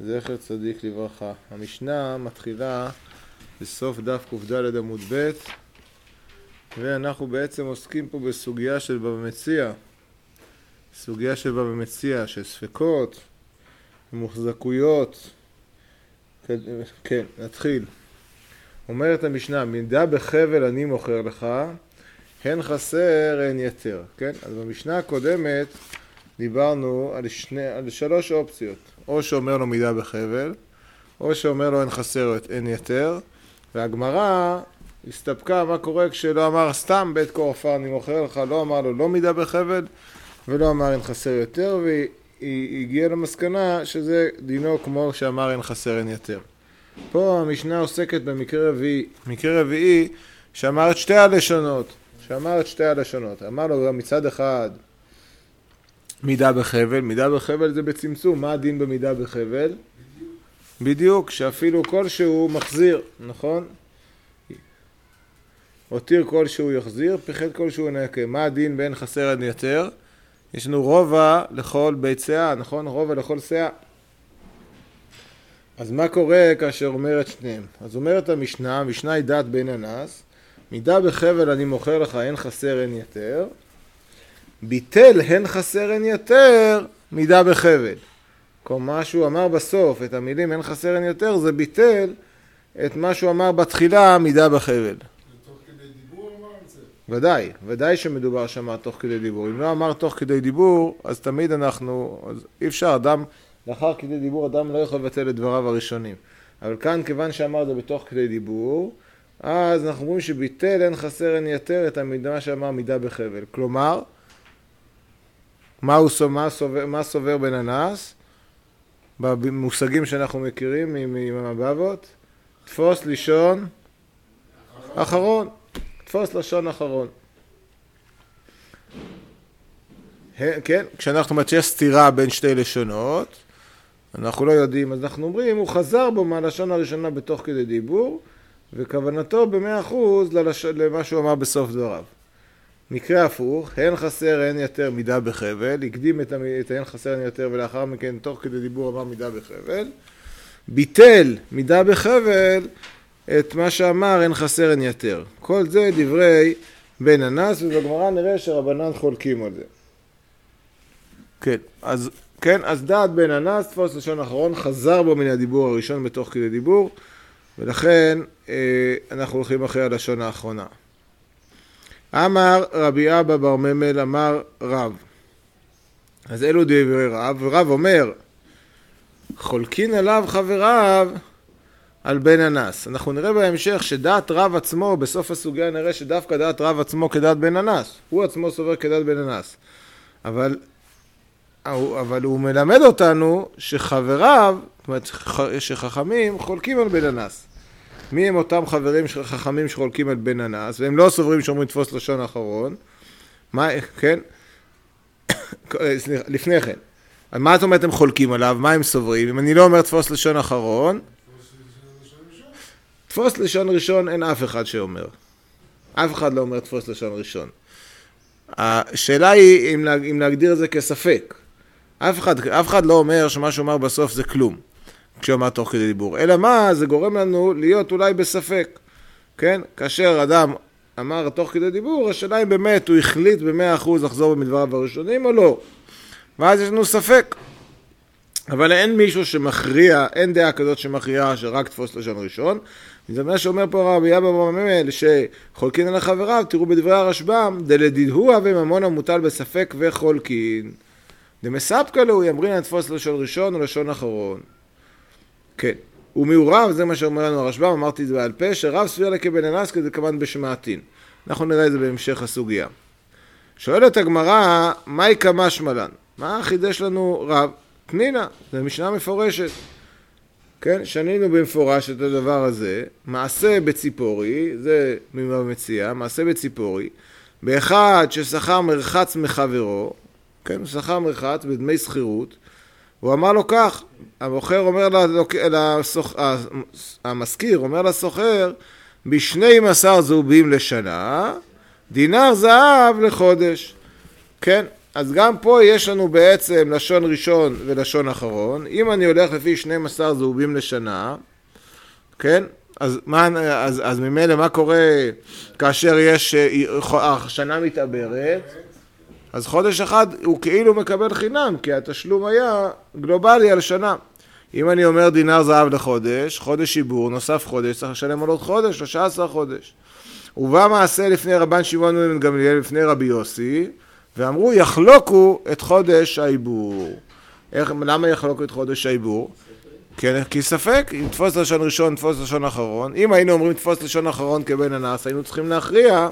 זכר צדיק לברכה. המשנה מתחילה בסוף דף קד עמוד ב', ואנחנו בעצם עוסקים פה בסוגיה של בבא מציעא. סוגיה של בבא מציעא, של ספקות, מוחזקויות. כן, נתחיל. אומרת המשנה, מידה בחבל אני מוכר לך, הן חסר הן יתר. כן? אז במשנה הקודמת דיברנו על שלוש אופציות. או שאומר לו מידה בחבל, או שאומר לו הן חסר הן יתר, והגמרא הסתפקה מה קורה כשלא אמר סתם בית כה עפר אני מוכר לך, לא אמר לו לא מידה בחבל ולא אמר הן חסר יותר, והיא הגיעה למסקנה שזה דינו כמו שאמר הן חסר הן יתר. פה המשנה עוסקת במקרה רביעי, מקרה רביעי שאמר את שתי הלשונות, אמר לו גם מצד אחד מידה בחבל, מידה בחבל זה בצמצום, מה הדין במידה בחבל? בדיוק, שאפילו כלשהו מחזיר, נכון? הותיר כלשהו יחזיר, פיחת כלשהו ינקה. מה הדין בין חסר עד יתר? יש לנו רובע לכל בית שאה, נכון? רובע לכל שאה. אז מה קורה כאשר אומרת שניהם? אז אומרת המשנה היא דעת בין הנס, מידה בחבל אני מוכר לך, הן חסר הן יתר, ביטל הן חסר הן יתר, מידה בחבל. כל מה שהוא אמר בסוף, את המילים הן חסר הן יותר, זה ביטל את מה שהוא אמר בתחילה, מידה בחבל. תוך כדי דיבור אמר את זה? ודאי שמדובר שם תוך כדי דיבור. אם לא אמר תוך כדי דיבור, אז תמיד אז אי אפשר, לאחר כדי דיבור, אדם לא יכול לבטל את דבריו הראשונים. אבל כאן, כיוון שאמר זה בתוך כדי דיבור, אז אנחנו אומרים שביטל הן חסר הן יותר את המידה שאמר מידה בחבל. כלומר, מה סובר בן הנס? במושגים שאנחנו מכירים מהבבות, תפוס לשון אחרון. תפוס לשון אחרון. כן, כשאנחנו מצא סתירה בין שתי לשונות, אנחנו לא יודעים, אז אנחנו אומרים, הוא חזר בו מהלשון הראשונה בתוך כדי דיבור, וכוונתו ב100% למה שהוא אמר בסוף דבריו. מקרה הפוך, הן חסר הן יותר מידה בחבל, הקדים את הן חסר הן יותר ולאחר מכן תוך כדי דיבור אמר מידה בחבל, ביטל מידה בחבל את מה שאמר הן חסר הן יותר. כל זה דברי בן הנס, ובגמרא נראה שרבנן חולקים על זה. אז דעת בן הנס, תפוס לשון אחרון, חזר בו מן הדיבור הראשון בתוך כדי דיבור, ולכן אנחנו הולכים אחרי הלשון האחרונה. אמר רבי אבא בר ממל אמר רב. אז אלו דברי רב, ורב אומר, חולקין עליו חבריו על בן הנס. אנחנו נראה בהמשך שדעת רב עצמו, בסוף הסוגיה נראה שדווקא דעת רב עצמו כדעת בן הנס. הוא עצמו סובר כדעת בן הנס. אבל הוא מלמד אותנו שחבריו, זאת אומרת שחכמים חולקים על בן הנס. מי הם אותם חכמים שחולקים על בן הנס, והם לא סוברים שאומרים תפוס לשון אחרון? כן? לפני כן. מה זאת אומרת הם חולקים עליו? מה הם סוברים? אם אני לא אומר תפוס לשון אחרון, תפוס לשון ראשון אין אף אחד שאומר. אף אחד לא אומר תפוס לשון ראשון. השאלה היא אם להגדיר את זה כספק. אף אחד לא אומר שמה שאומר בסוף זה כלום. כשאומר תוך כדי דיבור. אלא מה? זה גורם לנו להיות אולי בספק. כן? כאשר אדם אמר תוך כדי דיבור, השאלה אם באמת הוא החליט ב100% לחזור במדבריו הראשונים או לא. ואז יש לנו ספק. אבל אין מישהו שמכריע, אין דעה כזאת שמכריע שרק תפוס לשון ראשון. זה מה שאומר פה רבי אבא בר ממל, שחולקין על חבריו, תראו בדברי הרשב"ם, דלדידהוא וממון המוטל בספק וחולקין. דמספקא לו, יאמרין לתפוס לשון ראשון או לשון אחרון. כן, ומעורב, זה מה שאומר לנו הרשב"ם, אמרתי את זה בעל פה, שרב סביר לכבן הנס כזה כמובן בשמעתין. אנחנו נראה את זה בהמשך הסוגיה. שואלת הגמרא, מהי כמשמע לן? מה חידש לנו רב? פנינה, זה משנה מפורשת. כן, שנינו במפורש את הדבר הזה, מעשה בציפורי, זה מבבא מציעא, מעשה בציפורי, באחד ששכר מרחץ מחברו, כן, הוא שכר מרחץ בדמי שכירות, הוא אמר לו כך, המזכיר אומר לסוחר, ב12 זהובים לשנה, דינר זהב לחודש. כן, אז גם פה יש לנו בעצם לשון ראשון ולשון אחרון. אם אני הולך לפי 12 זהובים לשנה, כן? אז ממילא מה קורה כאשר יש שנה מתעברת? אז חודש אחד הוא כאילו מקבל חינם, כי התשלום היה גלובלי על שנה. אם אני אומר דינר זהב לחודש, חודש עיבור, נוסף חודש, צריך לשלם על עוד חודש, 13 חודש. ובא מעשה לפני רבן שמעון בן גמליאל, לפני רבי יוסי, ואמרו יחלוקו את חודש העיבור. למה יחלוקו את חודש העיבור? כי ספק, אם תפוס לשון ראשון, תפוס לשון אחרון. אם היינו אומרים תפוס לשון אחרון כבן הנס, היינו צריכים להכריע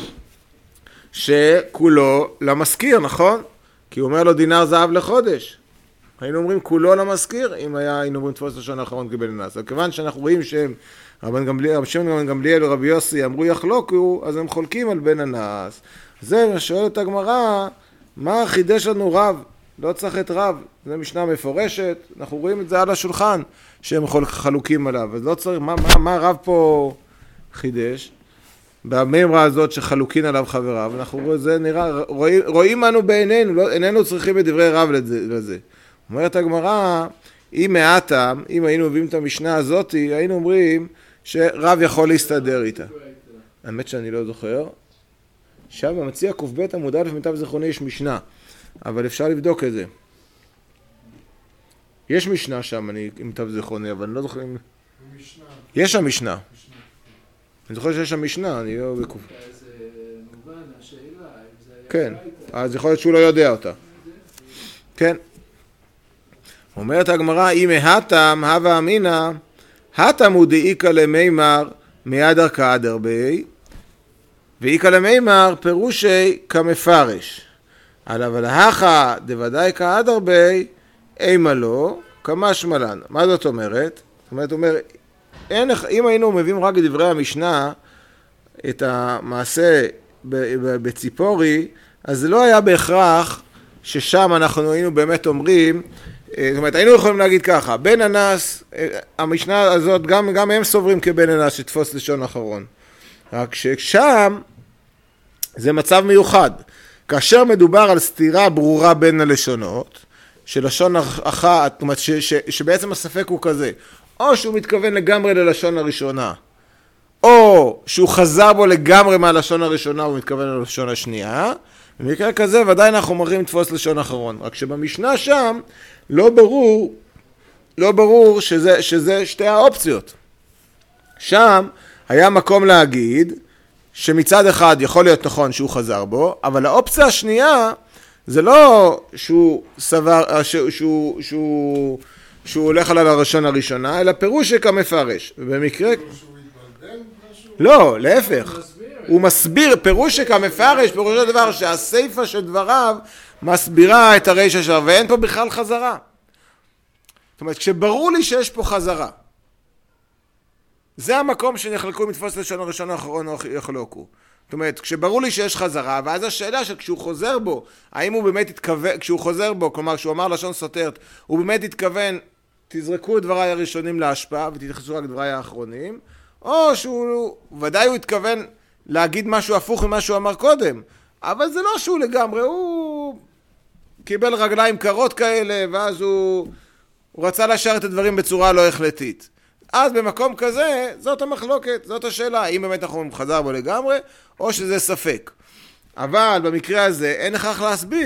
שכולו למזכיר, נכון? כי הוא אומר לו דינר זהב לחודש. היינו אומרים כולו למזכיר, אם היינו אומרים תפוס לשון אחרון כבן הנס. כיוון שאנחנו רואים שהם רבי שמעון בן גמליאל ורבי יוסי אמרו יחלוקו, אז הם חולקים על בן הנס. זה שואלת הגמרא, מה חידש לנו רב? לא צריך את רב, זה משנה מפורשת, אנחנו רואים את זה על השולחן, שהם חלוקים עליו, אז לא צריך, מה רב פה חידש? במאמרה הזאת שחלוקין עליו חבריו, אנחנו רואים, זה נראה, רואים אנו בעינינו, איננו צריכים את דברי רב לזה. אומרת הגמרא, אם מעטם, אם היינו מביאים את המשנה הזאת, היינו אומרים שרב יכול להסתדר איתה. האמת שאני לא זוכר. שם במציע ק"ב עמוד א' מיטב זיכרוני יש משנה, אבל אפשר לבדוק את זה. יש משנה שם, אני עם מיטב זיכרוני, אבל אני לא זוכר אם... יש שם משנה. אני זוכר שיש שם משנה, אני לא בקוף. אז מובן, השאלה, אם זה היה... כן, אז יכול להיות שהוא לא יודע אותה. כן. אומרת הגמרא, אם ההתם, הווה אמינא, התם הוא דאיקא למימר מיד ערכא דרבי, ואיקא למימר פירושי כמפרש. אבל ההכה דוודאי כהדרבי, אימה לא, כמשמע לן. מה זאת אומרת? זאת אומרת, אם היינו מביאים רק דברי המשנה, את המעשה בציפורי, אז זה לא היה בהכרח ששם אנחנו היינו באמת אומרים, זאת אומרת, היינו יכולים להגיד ככה, בן הנס, המשנה הזאת, גם הם סוברים כבן הנס שתפוס לשון אחרון. רק ששם זה מצב מיוחד. כאשר מדובר על סתירה ברורה בין הלשונות, שלשון אחת, זאת אומרת, שבעצם הספק הוא כזה, או שהוא מתכוון לגמרי ללשון הראשונה, או שהוא חזר בו לגמרי מהלשון הראשונה, הוא מתכוון ללשון השנייה, במקרה כזה ודאי אנחנו מראים תפוס לשון אחרון. רק שבמשנה שם לא ברור שזה שתי האופציות. שם היה מקום להגיד שמצד אחד יכול להיות נכון שהוא חזר בו, אבל האופציה השנייה זה לא שהוא סבר, שהוא הולך על הלשון הראשונה, אלא פירוש כמפרש. ובמקרה... לא, להפך. הוא מסביר, פירוש כמפרש, פירוש הדבר שהסיפה של דבריו מסבירה את הרשע שלו, ואין פה בכלל חזרה. זאת אומרת, כשברור לי שיש פה חזרה, זה המקום שנחלקו מתפוס לשון הראשון האחרון או יחלוקו. זאת אומרת, כשברור לי שיש חזרה, ואז השאלה שכשהוא חוזר בו, האם הוא באמת התכוון, כשהוא חוזר בו, כלומר, כשהוא אמר לשון סותרת, הוא באמת התכוון, תזרקו את דבריי הראשונים להשפעה ותתייחסו רק דבריי האחרונים, או שהוא, ודאי הוא התכוון להגיד משהו הפוך ממה שהוא אמר קודם, אבל זה לא שהוא לגמרי, הוא קיבל רגליים קרות כאלה, ואז הוא רצה לשאר את הדברים בצורה לא החלטית. אז במקום כזה, זאת המחלוקת, זאת השאלה, האם באמת אנחנו חזר בו לגמרי, או שזה ספק. אבל במקרה הזה אין הכרח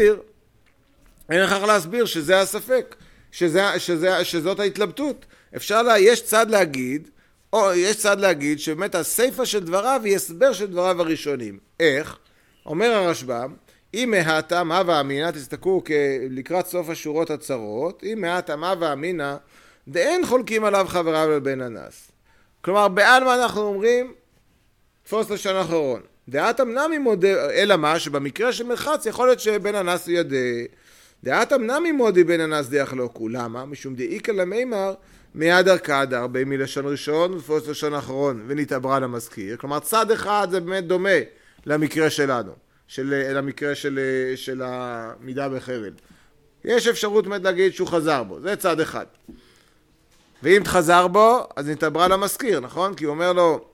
להסביר שזה הספק, שזאת ההתלבטות. יש צד להגיד שבאמת הסיפה של דבריו היא הסבר של דבריו הראשונים. איך? אומר הרשב"ם, אם מהתם הווה אמינא, תסתכלו לקראת סוף השורות הצרות, אם מהתם הווה אמינא, דאין חולקים עליו חבריו לבן הנס. כלומר, בעלמא אנחנו אומרים, תפוס לשון אחרון. דאתם נמי מודי, אלא מה? שבמקרה של מרחץ יכול להיות שבן הנס ידע. דאתם נמי מודי בן הנס דיחלוקו. למה? משום דאיקא למימר, מיד ערכא דרבי מלשון ראשון ותפוס לשון אחרון, ונתעברה למזכיר. כלומר, צד אחד זה באמת דומה למקרה שלנו, למקרה של המידה בחבל. יש אפשרות באמת להגיד שהוא חזר בו, זה צד אחד. ואם תחזר בו, אז נתעברה למזכיר, נכון? כי הוא אומר לו,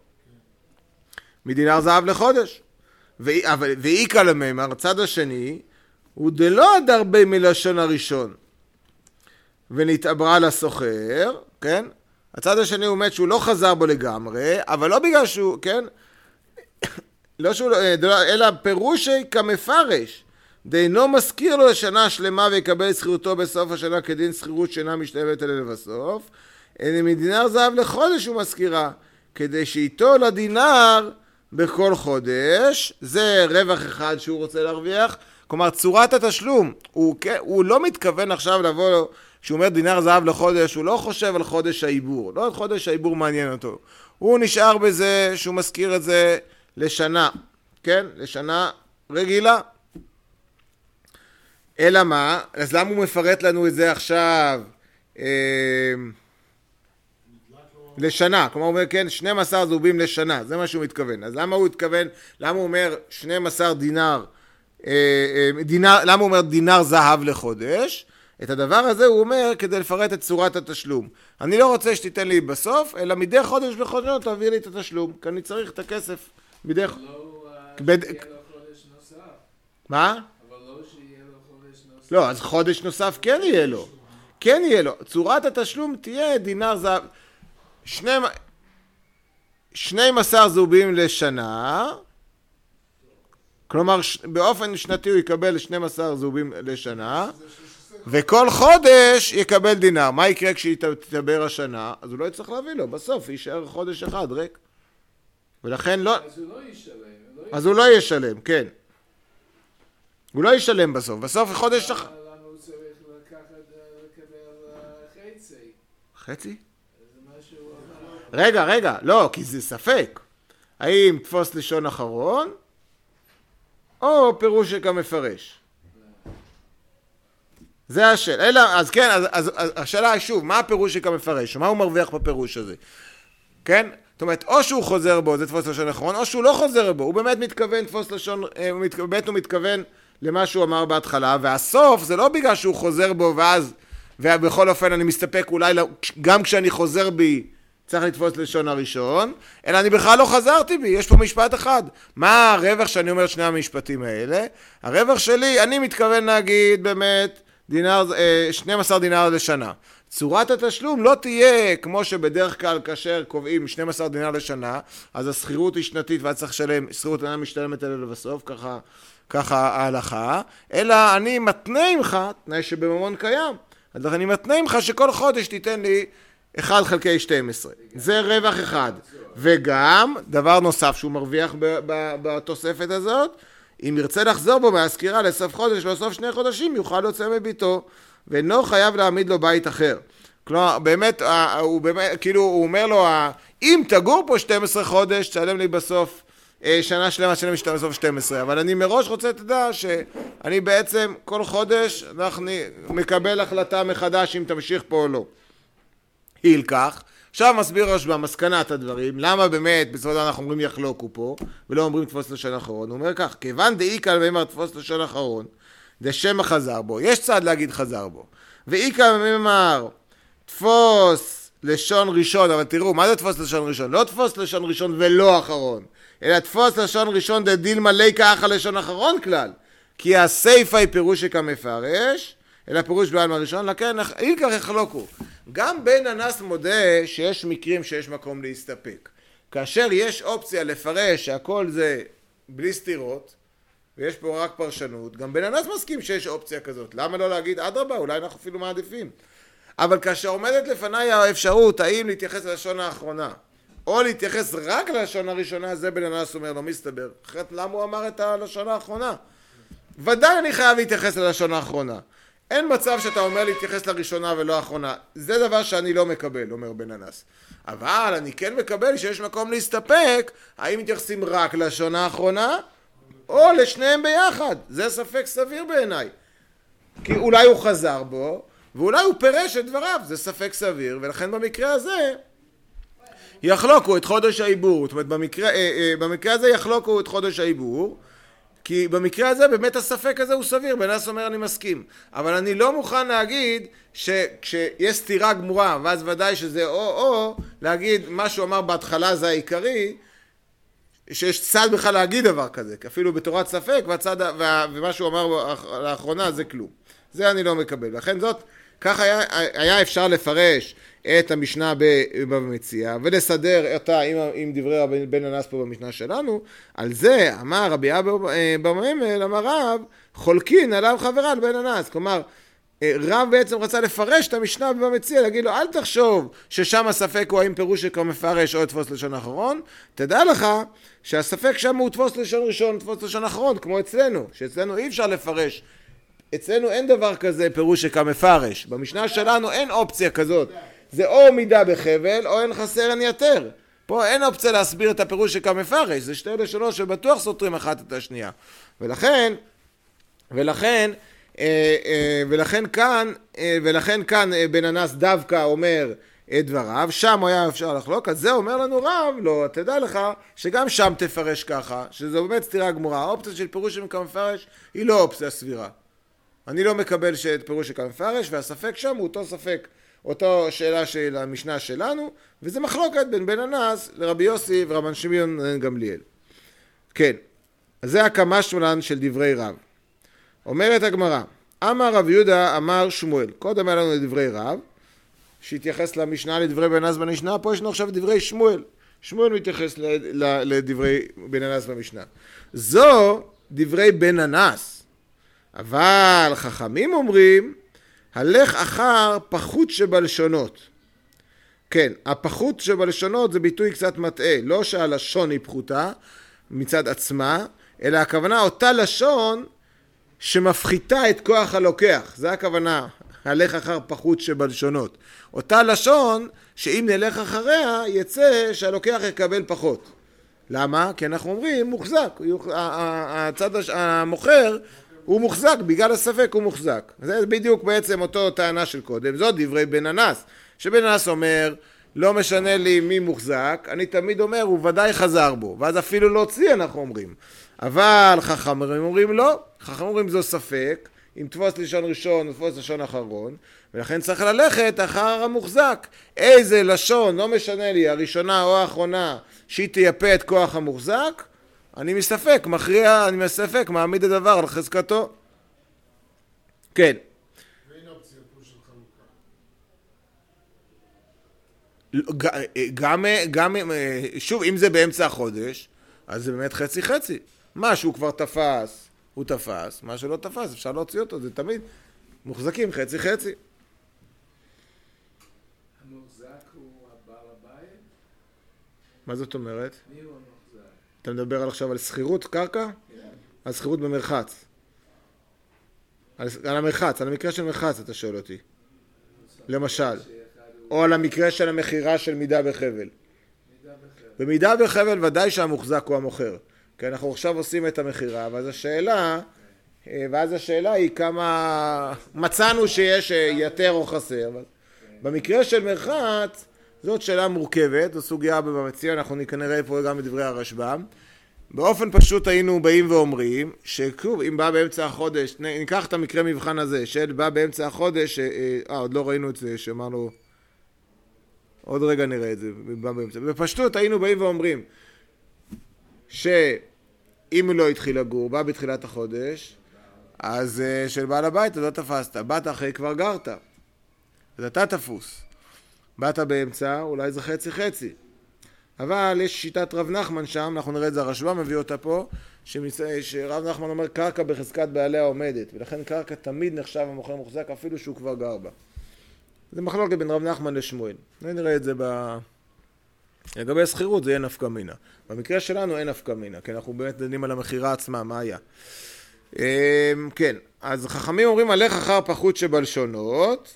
מדינר זהב לחודש. ואיקא למימר, הצד השני, הוא דלא עד הרבה מלשון הראשון, ונתעברה לסוחר, כן? הצד השני הוא אומר שהוא לא חזר בו לגמרי, אבל לא בגלל שהוא, כן? לא שהוא, אלא פירושי כמפרש, דהינו מזכיר לו לשנה שלמה ויקבל שכירותו בסוף השנה כדין שכירות שאינה משתלמת אלא לבסוף, אלא מדינר זהב לחודש הוא מזכירה, כדי שאיתו לדינר בכל חודש, זה רווח אחד שהוא רוצה להרוויח, כלומר צורת התשלום, הוא לא מתכוון עכשיו לבוא, כשהוא אומר דינר זהב לחודש, הוא לא חושב על חודש העיבור, לא על חודש העיבור מעניין אותו, הוא נשאר בזה שהוא מזכיר את זה לשנה, כן? לשנה רגילה. אלא מה? אז למה הוא מפרט לנו את זה עכשיו? לשנה, כלומר הוא אומר כן 12 זהובים לשנה, זה מה שהוא מתכוון. אז למה הוא מתכוון, למה הוא אומר 12 דינר, למה הוא אומר דינר זהב לחודש? את הדבר הזה הוא אומר כדי לפרט את צורת התשלום. אני לא רוצה שתיתן לי בסוף, אלא מדי חודש בחודש תעביר לי את התשלום, כי אני צריך את הכסף מדי חודש. לא שיהיה לו חודש נוסף. מה? אבל לא שיהיה לו חודש נוסף. לא, אז חודש נוסף כן יהיה לו. כן יהיה לו. צורת התשלום תהיה דינר זהב. 12 זהובים לשנה, כלומר באופן שנתי הוא יקבל 12 זהובים לשנה, וכל חודש יקבל דינר. מה יקרה כשהיא תתעבר השנה? אז הוא לא יצטרך להביא לו, בסוף יישאר חודש אחד ריק. ולכן לא... אז הוא לא ישלם. אז הוא לא ישלם, כן. הוא לא ישלם בסוף. בסוף חודש אחד. למה הוא צריך לקבל חצי? חצי? זה מה שהוא אמר. רגע, לא, כי זה ספק. האם תפוס לשון אחרון, או פירוש כמפרש? זה השאלה. אלא, אז כן, אז השאלה היא שוב, מה הפירוש כמפרש? מה הוא מרוויח בפירוש הזה? כן? זאת אומרת, או שהוא חוזר בו, זה תפוס לשון אחרון, או שהוא לא חוזר בו. הוא באמת מתכוון תפוס לשון, באמת הוא מתכוון למה שהוא אמר בהתחלה, והסוף זה לא בגלל שהוא חוזר בו, ואז, ובכל אופן אני מסתפק אולי, גם כשאני חוזר בי, צריך לתפוס לשון הראשון, אלא אני בכלל לא חזרתי בי, יש פה משפט אחד. מה הרווח שאני אומר שני המשפטים האלה? הרווח שלי, אני מתכוון להגיד באמת, 12 דינר לשנה. צורת התשלום לא תהיה כמו שבדרך כלל כאשר קובעים 12 דינר לשנה, אז הסחירות היא שנתית ואת צריך לשלם, סחירות אינה משתלמת אלא לבסוף, ככה ההלכה, אלא אני מתנה ממך, תנאי שבממון קיים, אז אני מתנה ממך שכל חודש תיתן לי 1 חלקי 12. זה רווח אחד. וגם, דבר נוסף שהוא מרוויח בתוספת הזאת, אם ירצה לחזור בו מהסקירה לסוף חודש, לסוף 2 חודשים, יוכל להוצא מביתו, ואינו חייב להעמיד לו בית אחר. כלומר, באמת, כאילו, הוא אומר לו, אם תגור פה 12 חודש, תשלם לי בסוף שנה שלמה, תשלם לי בסוף 12, אבל אני מראש רוצה לדע שאני בעצם כל חודש מקבל החלטה מחדש אם תמשיך פה או לא. היל כך, עכשיו מסביר רשב"א מסקנת הדברים, למה באמת בסופו של דבר אנחנו אומרים יחלוקו פה, ולא אומרים תפוס לשון אחרון. הוא אומר כך, כיוון דאיקל ואמר תפוס לשון אחרון, דשמא חזר בו, יש צד להגיד חזר בו, ואיקל ואמר תפוס לשון ראשון, אבל תראו, מה זה תפוס לשון ראשון? לא תפוס לשון ראשון ולא אחרון, אלא תפוס לשון ראשון דדיל מלא ככה לשון אחרון כלל, כי הסייפה היא פירוש כמפרש, אלא פירוש בעלמא ראשון, לכן היל כך יחלוקו. גם בן הנס מודה שיש מקרים שיש מקום להסתפק. כאשר יש אופציה לפרש שהכל זה בלי סתירות, ויש פה רק פרשנות, גם בן הנס מסכים שיש אופציה כזאת. למה לא להגיד אדרבה? אולי אנחנו אפילו מעדיפים. אבל כאשר עומדת לפניי האפשרות, האם להתייחס ללשון האחרונה, או להתייחס רק ללשון הראשונה, זה בן הנס אומר, לא מסתבר. אחרת למה הוא אמר את הלשון האחרונה? ודאי אני חייב להתייחס ללשון האחרונה. אין מצב שאתה אומר להתייחס לראשונה ולא האחרונה. זה דבר שאני לא מקבל, אומר בן הנס. אבל אני כן מקבל שיש מקום להסתפק, האם מתייחסים רק ללשון האחרונה, או לשניהם ביחד. זה ספק סביר בעיניי. כי אולי הוא חזר בו, ואולי הוא פירש את דבריו. זה ספק סביר, ולכן במקרה הזה יחלוקו את חודש העיבור. זאת אומרת, במקרה הזה יחלוקו את חודש העיבור, כי במקרה הזה באמת הספק הזה הוא סביר, בן הנס אומר אני מסכים. אבל אני לא מוכן להגיד שכשיש סתירה גמורה, ואז ודאי שזה או, להגיד מה שהוא אמר בהתחלה זה העיקרי, שיש צד בכלל להגיד דבר כזה, אפילו בתורת ספק, ומה שהוא אמר לאחרונה זה כלום. זה אני לא מקבל. לכן זאת, כך היה אפשר לפרש את המשנה במציאה, ולסדר אותה עם דברי רבי בן הנס פה במשנה שלנו. על זה אמר רבי אבא בממל, אמר רב, חולקין עליו חברה על בן הנס. כלומר, רב בעצם רצה לפרש את המשנה במציאה, להגיד לו, אל תחשוב ששם הספק הוא האם פירוש כמפרש או תפוס לשון אחרון, תדע לך שהספק שם הוא תפוס לשון ראשון, תפוס לשון אחרון, כמו אצלנו, שאצלנו אי אפשר לפרש. אצלנו אין דבר כזה פירוש כמפרש. במשנה שלנו אין אופציה כזאת. זה או מידה בחבל, או אין חסר אין יתר. פה אין אופציה להסביר את הפירוש כמפרש. זה שתי לשונות שבטוח סותרים אחת את השנייה. ולכן כאן בן הנס דווקא אומר את דבריו, שם היה אפשר לחלוק, אז זה אומר לנו רב, לא, תדע לך שגם שם תפרש ככה, שזו באמת סתירה גמורה. האופציה של פירוש כמפרש היא לא אופציה סבירה. אני לא מקבל שאת פירוש כמפרש, והספק שם הוא אותו ספק, אותו שאלה של המשנה שלנו, וזה מחלוקת בין בן הנס לרבי יוסי ורבן שמעון גמליאל. כן, אז זה הקמה שלנו של דברי רב. אומרת הגמרא, אמר רב יהודה אמר שמואל. קודם היה לנו דברי רב, שהתייחס למשנה לדברי בן הנס במשנה, פה ישנו עכשיו דברי שמואל. שמואל מתייחס לדברי בן הנס במשנה. זו דברי בן הנס. אבל חכמים אומרים, הלך אחר פחות שבלשונות. כן, הפחות שבלשונות זה ביטוי קצת מטעה, לא שהלשון היא פחותה מצד עצמה, אלא הכוונה אותה לשון שמפחיתה את כוח הלוקח. זה הכוונה, הלך אחר פחות שבלשונות. אותה לשון שאם נלך אחריה יצא שהלוקח יקבל פחות. למה? כי אנחנו אומרים מוחזק, הצד המוכר הוא מוחזק, בגלל הספק הוא מוחזק. זה בדיוק בעצם אותו טענה של קודם, זאת דברי בן הנס, שבן הנס אומר, לא משנה לי מי מוחזק, אני תמיד אומר, הוא ודאי חזר בו, ואז אפילו לא הוציא אנחנו אומרים. אבל חכמים אומרים לא, חכמים אומרים זו ספק, אם תפוס לשון ראשון או תפוס לשון אחרון, ולכן צריך ללכת אחר המוחזק. איזה לשון, לא משנה לי, הראשונה או האחרונה, שהיא תייפה את כוח המוחזק, אני מספק, מכריע, אני מספק, מעמיד הדבר על חזקתו. כן. ואין אופציה פה של חלוקה. גם, שוב, אם זה באמצע החודש, אז זה באמת חצי חצי. מה שהוא כבר תפס, הוא תפס, מה שלא תפס, אפשר להוציא אותו, זה תמיד מוחזקים חצי חצי. המוחזק הוא הבעל הבית? מה זאת אומרת? מי הוא המוחזק? אתה מדבר עכשיו על שכירות קרקע? כן. על שכירות במרחץ. על המרחץ, על המקרה של מרחץ אתה שואל אותי. למשל. או על המקרה של המחירה של מידה בחבל. מידה בחבל. במידה בחבל ודאי שהמוחזק הוא המוכר. כי אנחנו עכשיו עושים את המחירה, ואז השאלה היא כמה מצאנו שיש יתר או חסר. במקרה של מרחץ, זאת שאלה מורכבת, זו סוגיה במציאה, אנחנו נראה פה גם בדברי הרשב"ם. באופן פשוט היינו באים ואומרים, שכוב, אם בא באמצע החודש, ניקח את המקרה מבחן הזה, של בא באמצע החודש, עוד לא ראינו את זה, שאמרנו, עוד רגע נראה את זה, בא באמצע. בפשטות היינו באים ואומרים, שאם הוא לא התחיל לגור, בא בתחילת החודש, אז של בעל הבית, אז לא תפסת, באת אחרי כבר גרת, אז אתה תפוס. באת באמצע, אולי זה חצי חצי. אבל יש שיטת רב נחמן שם, אנחנו נראה את זה, הרשב"ם מביא אותה פה, שרב נחמן אומר קרקע בחזקת בעליה עומדת, ולכן קרקע תמיד נחשב המוכר מוחזק אפילו שהוא כבר גר בה. זה מחלוקת בין רב נחמן לשמואל. נראה את זה לגבי שכירות זה יהיה נפקא מינה. במקרה שלנו אין נפקא מינה, כי אנחנו באמת דנים על המחירה עצמה, מה היה. כן, אז חכמים אומרים הלך אחר פחות שבלשונות.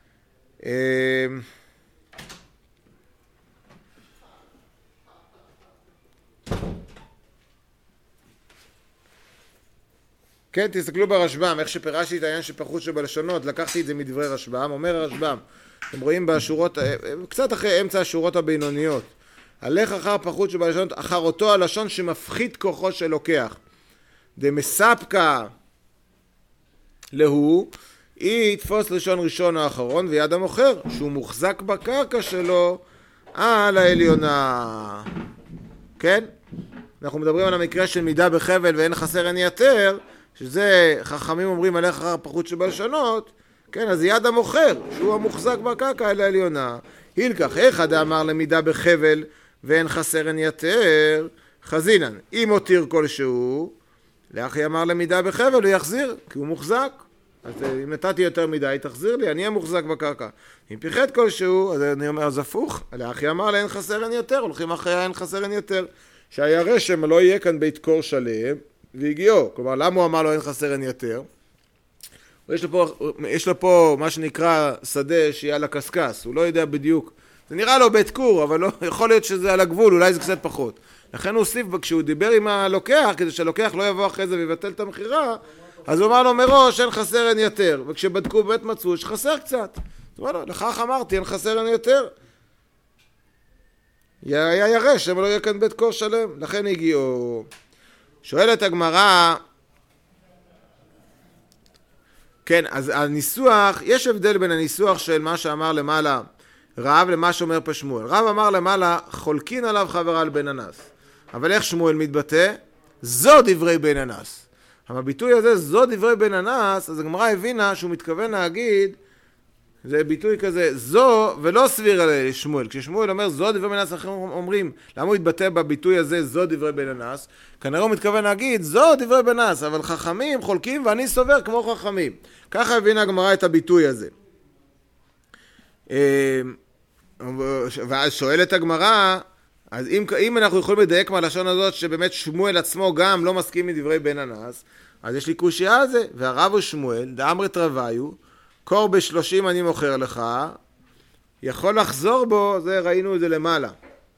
כן, תסתכלו ברשב"ם, איך שפירשתי את העניין של פחות שבלשונות, לקחתי את זה מדברי רשב"ם, אומר הרשב"ם, אתם רואים בשורות, קצת אחרי אמצע השורות הבינוניות, הלך אחר פחות שבלשונות, אחר אותו הלשון שמפחית כוחו של לוקח. דמספקה להוא, היא יתפוס לשון ראשון או אחרון ויד המוכר, שהוא מוחזק בקרקע שלו על העליונה. כן? אנחנו מדברים על המקרה של מידה בחבל ואין חסר אין יתר, שזה חכמים אומרים עליך פחות שבלשונות, כן, אז יד המוכר, שהוא המוחזק בקרקע אל העליונה. הילקח, אחד אמר למידה בחבל ואין חסר אין יתר, חזינן, אם הותיר כלשהו, לאחי אמר למידה בחבל, הוא יחזיר, כי הוא מוחזק. אז אם נתתי יותר מדי, תחזיר לי, אני המוחזק בקרקע. אם פיחת כלשהו, אז אני אומר, אז הפוך, לאחי אמר לה אין חסר אין יותר, הולכים אחריה אין חסר אין יותר. שהירא שמא לא יהיה כאן בית קור שלם, והגיעו. כלומר, למה הוא אמר לו אין חסר אין יותר? יש לו פה מה שנקרא שדה שיהיה על הקסקס, הוא לא יודע בדיוק. זה נראה לו בית קור, אבל לא, יכול להיות שזה על הגבול, אולי זה קצת פחות. לכן הוא הוסיף, כשהוא דיבר עם הלוקח, כדי שהלוקח לא יבוא אחרי זה ויבטל את המחירה, אז הוא אמר לו מראש אין חסר אין יותר, וכשבדקו באמת מצאו שחסר קצת. הוא אמר לו, לכך אמרתי אין חסר אין יותר. היה ירא שמא לא יהיה כאן בית קור שלם, לכן הגיעו. שואלת הגמרא, כן, אז הניסוח, יש הבדל בין הניסוח של מה שאמר למעלה רב למה שאומר פה שמואל. רב אמר למעלה, חולקין עליו חברה על בן אנס. אבל איך שמואל מתבטא? זו דברי בן אנס. אבל הביטוי הזה, זו דברי בן אנס, אז הגמרא הבינה שהוא מתכוון להגיד, זה ביטוי כזה, זו ולא סביר על שמואל. כששמואל אומר זו דברי בן אנס, אחרים אומרים, למה הוא התבטא בביטוי הזה, זו דברי בן אנס? כנראה הוא מתכוון להגיד, זו דברי בן אנס, אבל חכמים חולקים ואני סובר כמו חכמים. ככה הבינה הגמרא את הביטוי הזה. ואז שואלת הגמרא, אז אם אנחנו יכולים לדייק מהלשון הזאת שבאמת שמואל עצמו גם לא מסכים מדברי בן אנס, אז יש לי קושיה על זה, והרב הוא שמואל, דאמרת רוויו, קור ב30 אני מוכר לך, יכול לחזור בו, זה ראינו את זה למעלה.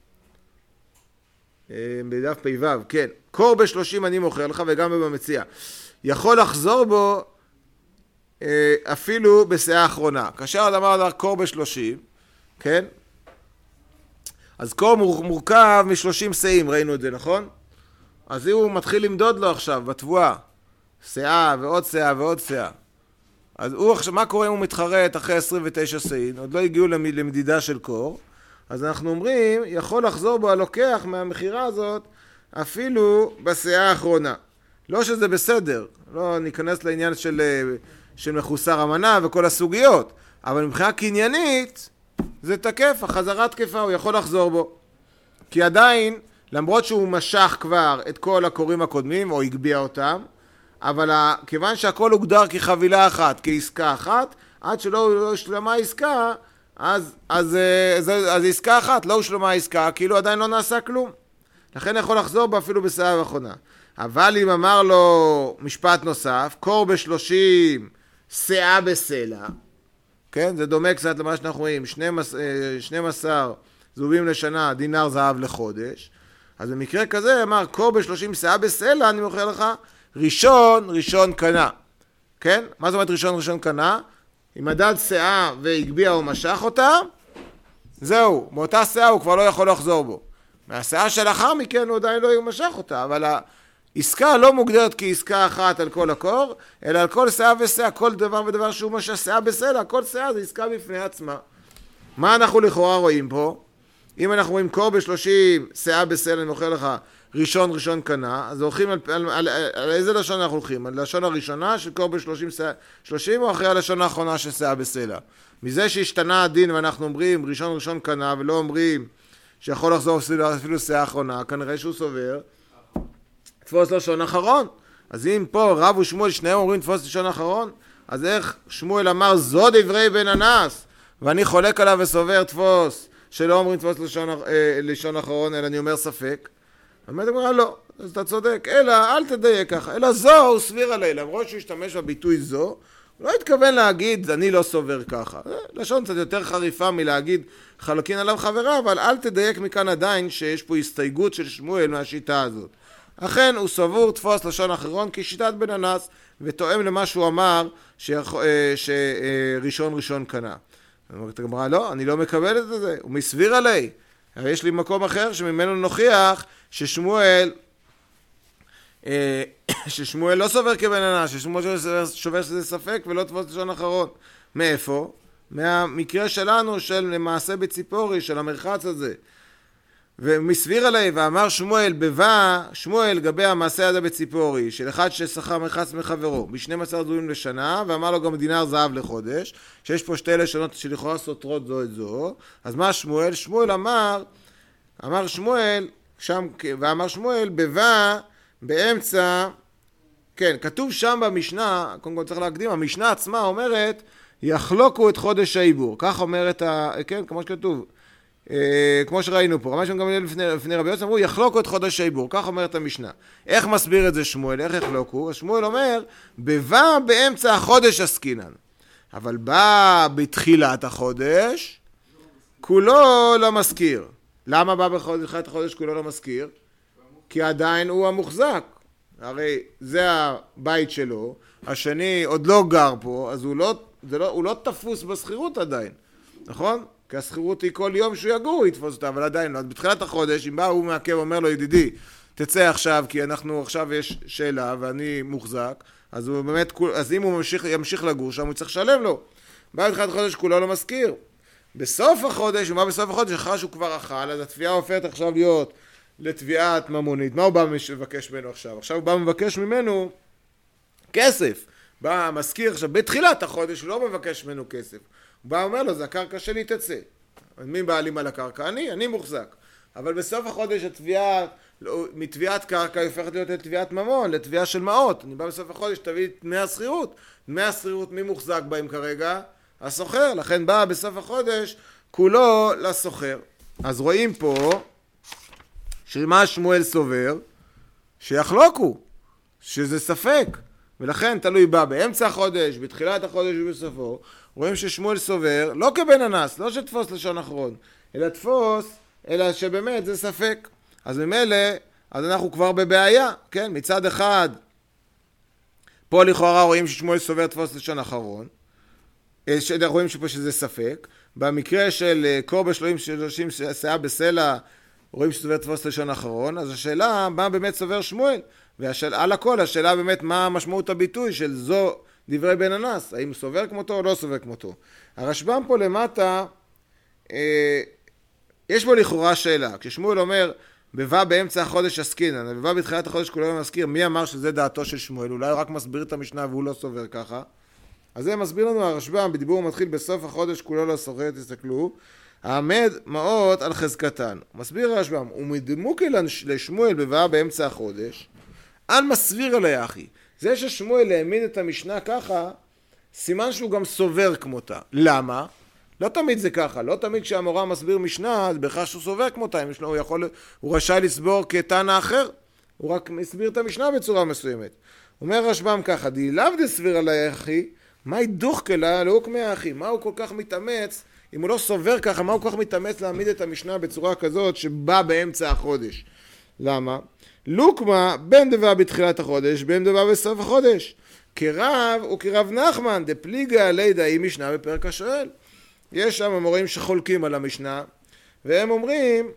בדף פ"ו, כן. קור ב30 אני מוכר לך וגם במציאה. יכול לחזור בו אפילו בשעה האחרונה. כאשר אמר לך קור ב30, כן? אז קור מורכב מ30 שאים, ראינו את זה, נכון? אז הוא מתחיל למדוד לו עכשיו בתבואה. שאה ועוד שאה ועוד שאה. אז הוא עכשיו, מה קורה אם הוא מתחרט אחרי 29 שאים? עוד לא הגיעו למדידה של קור. אז אנחנו אומרים, יכול לחזור בו הלוקח מהמחירה הזאת אפילו בשעה האחרונה. לא שזה בסדר, לא ניכנס לעניין של מחוסר המנה וכל הסוגיות, אבל מבחינה קניינית זה תקף, החזרה תקפה, הוא יכול לחזור בו. כי עדיין, למרות שהוא משך כבר את כל הקוראים הקודמים או הגביע אותם, אבל כיוון שהכל הוגדר כחבילה אחת, כעסקה אחת, עד שלא הושלמה העסקה, אז עסקה אחת, לא הושלמה העסקה, כאילו עדיין לא נעשה כלום. לכן יכול לחזור בה אפילו בשעה האחרונה. אבל אם אמר לו משפט נוסף, קור ב30, שאה בסלע, כן? זה דומה קצת למה שאנחנו רואים, 12 זהובים לשנה, דינר זהב לחודש. אז במקרה כזה אמר, קור ב30 שאה בסלע, אני מוכר לך, ראשון קנה. כן? מה זאת אומרת ראשון קנה? אם מדד שאה והגביע או משך אותה, זהו, מאותה שאה הוא כבר לא יכול לחזור בו. מהשאה שלאחר מכן הוא עדיין לא משך אותה, אבל העסקה לא מוגדרת כעסקה אחת על כל הקור, אלא על כל שאה ושאה, כל דבר ודבר שהוא משך שאה בסלע, כל שאה זה עסקה בפני עצמה. מה אנחנו לכאורה רואים פה? אם אנחנו רואים קור ב30 שאה בסלע, אני מוכר לך ראשון קנה, אז הולכים על איזה לשון אנחנו הולכים? על לשון הראשונה של קור ב30 או אחרי הלשון האחרונה של שאה בסלע? מזה שהשתנה הדין ואנחנו אומרים ראשון קנה ולא אומרים שיכול לחזור אפילו שאה האחרונה, כנראה שהוא סובר תפוס לשון אחרון. אז אם פה רב ושמואל שניהם אומרים תפוס לשון אחרון, אז איך שמואל אמר זו דברי בן אנס ואני חולק עליו וסובר תפוס שלא אומרים תפוס לשון אחרון, אלא אני אומר ספק. באמת אמרה לא, אז אתה צודק, אלא אל תדייק ככה, אלא זו הוא סביר עלי, למרות שהוא השתמש בביטוי זו, הוא לא התכוון להגיד אני לא סובר ככה. לשון קצת יותר חריפה מלהגיד חלוקין עליו חברה, אבל אל תדייק מכאן עדיין שיש פה הסתייגות של שמואל מהשיטה הזאת. אכן הוא סבור תפוס לשון אחרון כשיטת בן אנס, ותואם למה שהוא אמר שראשון קנה. אומרת הגמרא, לא, אני לא מקבל את זה, הוא מסביר עלי. הרי יש לי מקום אחר שממנו נוכיח ששמואל לא סובר כבן אנס, ששמואל שובר שזה ספק ולא תפוס לשון אחרון. מאיפה? מהמקרה שלנו של מעשה בציפורי, של המרחץ הזה. ומסביר עלי, ואמר שמואל, בבא שמואל לגבי המעשה הזה בציפורי, של אחד ששכר מחץ מחברו, ב-12 דברים לשנה, ואמר לו גם דינר זהב לחודש, שיש פה שתי לשונות שלכאורה סותרות זו את זו. אז מה שמואל? שמואל אמר שמואל, ואמר שמואל, בבא באמצע, כן, כתוב שם במשנה, קודם כל צריך להקדים, המשנה עצמה אומרת, יחלוקו את חודש העיבור, כך אומרת, כן, כמו שכתוב, כמו שראינו פה, ממש גם לפני רבי יוסף אמרו, יחלוקו את חודש העיבור, כך אומרת המשנה. איך מסביר את זה שמואל? איך יחלוקו? שמואל אומר, בבא באמצע החודש עסקינן, אבל בא בתחילת החודש, כולו לא מזכיר. למה בא בתחילת החודש כולו לא מזכיר? כי עדיין הוא המוחזק. הרי זה הבית שלו, השני עוד לא גר פה, אז הוא לא תפוס בסחירות עדיין, נכון? כי הסחירות היא כל יום שהוא יגור, הוא יתפוס אותה, אבל עדיין לא. אז בתחילת החודש, אם בא הוא מעכב, אומר לו, ידידי, תצא עכשיו, כי עכשיו יש שאלה, ואני מוחזק, אז הוא באמת, אז אם הוא ימשיך לגור שם, הוא צריך לשלם לו. בא בתחילת החודש, כולו לא מזכיר. בסוף החודש, אחרי שהוא כבר אכל, אז התביעה הופכת עכשיו להיות לתביעת ממונית. מה הוא בא מבקש ממנו עכשיו? עכשיו הוא בא מבקש ממנו כסף. בא מזכיר עכשיו, בתחילת החודש הוא לא מבקש ממנו כסף. הוא בא אומר לו, זה הקרקע שלי, תצא. מי בעלים על הקרקע? אני מוחזק. אבל בסוף החודש התביעה, מתביעת קרקע היא הופכת להיות לתביעת ממון, לתביעה של מעות. אני בא בסוף החודש, תביא את דמי השכירות. דמי השכירות, מי מוחזק בהם כרגע? הסוחר. לכן בא בסוף החודש, כולו לסוחר. אז רואים פה, שמה שמואל סובר? שיחלוקו, שזה ספק. ולכן תלוי בא באמצע החודש, בתחילת החודש ובסופו, רואים ששמואל סובר, לא כבן אנס, לא שתפוס לשון אחרון, אלא שבאמת זה ספק. אז ממילא, אז אנחנו כבר בבעיה, כן? מצד אחד, פה לכאורה רואים ששמואל סובר תפוס לשון אחרון, רואים שפה שזה ספק. במקרה של קור ב-30 שאה בסלע, רואים שסובר תפוס לשון אחרון, אז השאלה, מה באמת סובר שמואל? ועל הכל, השאלה באמת מה משמעות הביטוי של זו דברי בן אנס, האם סובר כמותו או לא סובר כמותו. הרשב"ם פה למטה, יש בו לכאורה שאלה, כששמואל אומר, בבא באמצע החודש עסקינן, בבא בתחילת החודש כולו לא מזכיר, מי אמר שזה דעתו של שמואל? אולי הוא רק מסביר את המשנה והוא לא סובר ככה. אז זה מסביר לנו הרשב"ם, בדיבור מתחיל בסוף החודש כולו לא סוחר, תסתכלו, העמד מעות על חזקתן. מסביר הרשב"ם, ומדמוקי לשמואל בבא באמצע החודש, אל מסביר עליה אחי. זה ששמואל העמיד את המשנה ככה, סימן שהוא גם סובר כמותה. למה? לא תמיד זה ככה. לא תמיד כשהמורה מסביר משנה, אז בכך שהוא סובר כמותה. הוא רשאי לסבור כתנא אחר. הוא רק מסביר את המשנה בצורה מסוימת. אומר רשב"ם ככה, די לאו דסביר עליה אחי, מה ידוך כלה להוקמי אחי? מה הוא כל כך מתאמץ? אם הוא לא סובר ככה, מה הוא כל כך מתאמץ להעמיד את המשנה בצורה כזאת שבא באמצע החודש? למה? לוקמה בין דבר בתחילת החודש, בין דבר בסוף החודש. כרב וכרב נחמן, דפליגה עלי דאי משנה בפרק השואל. יש שם מורים שחולקים על המשנה, והם אומרים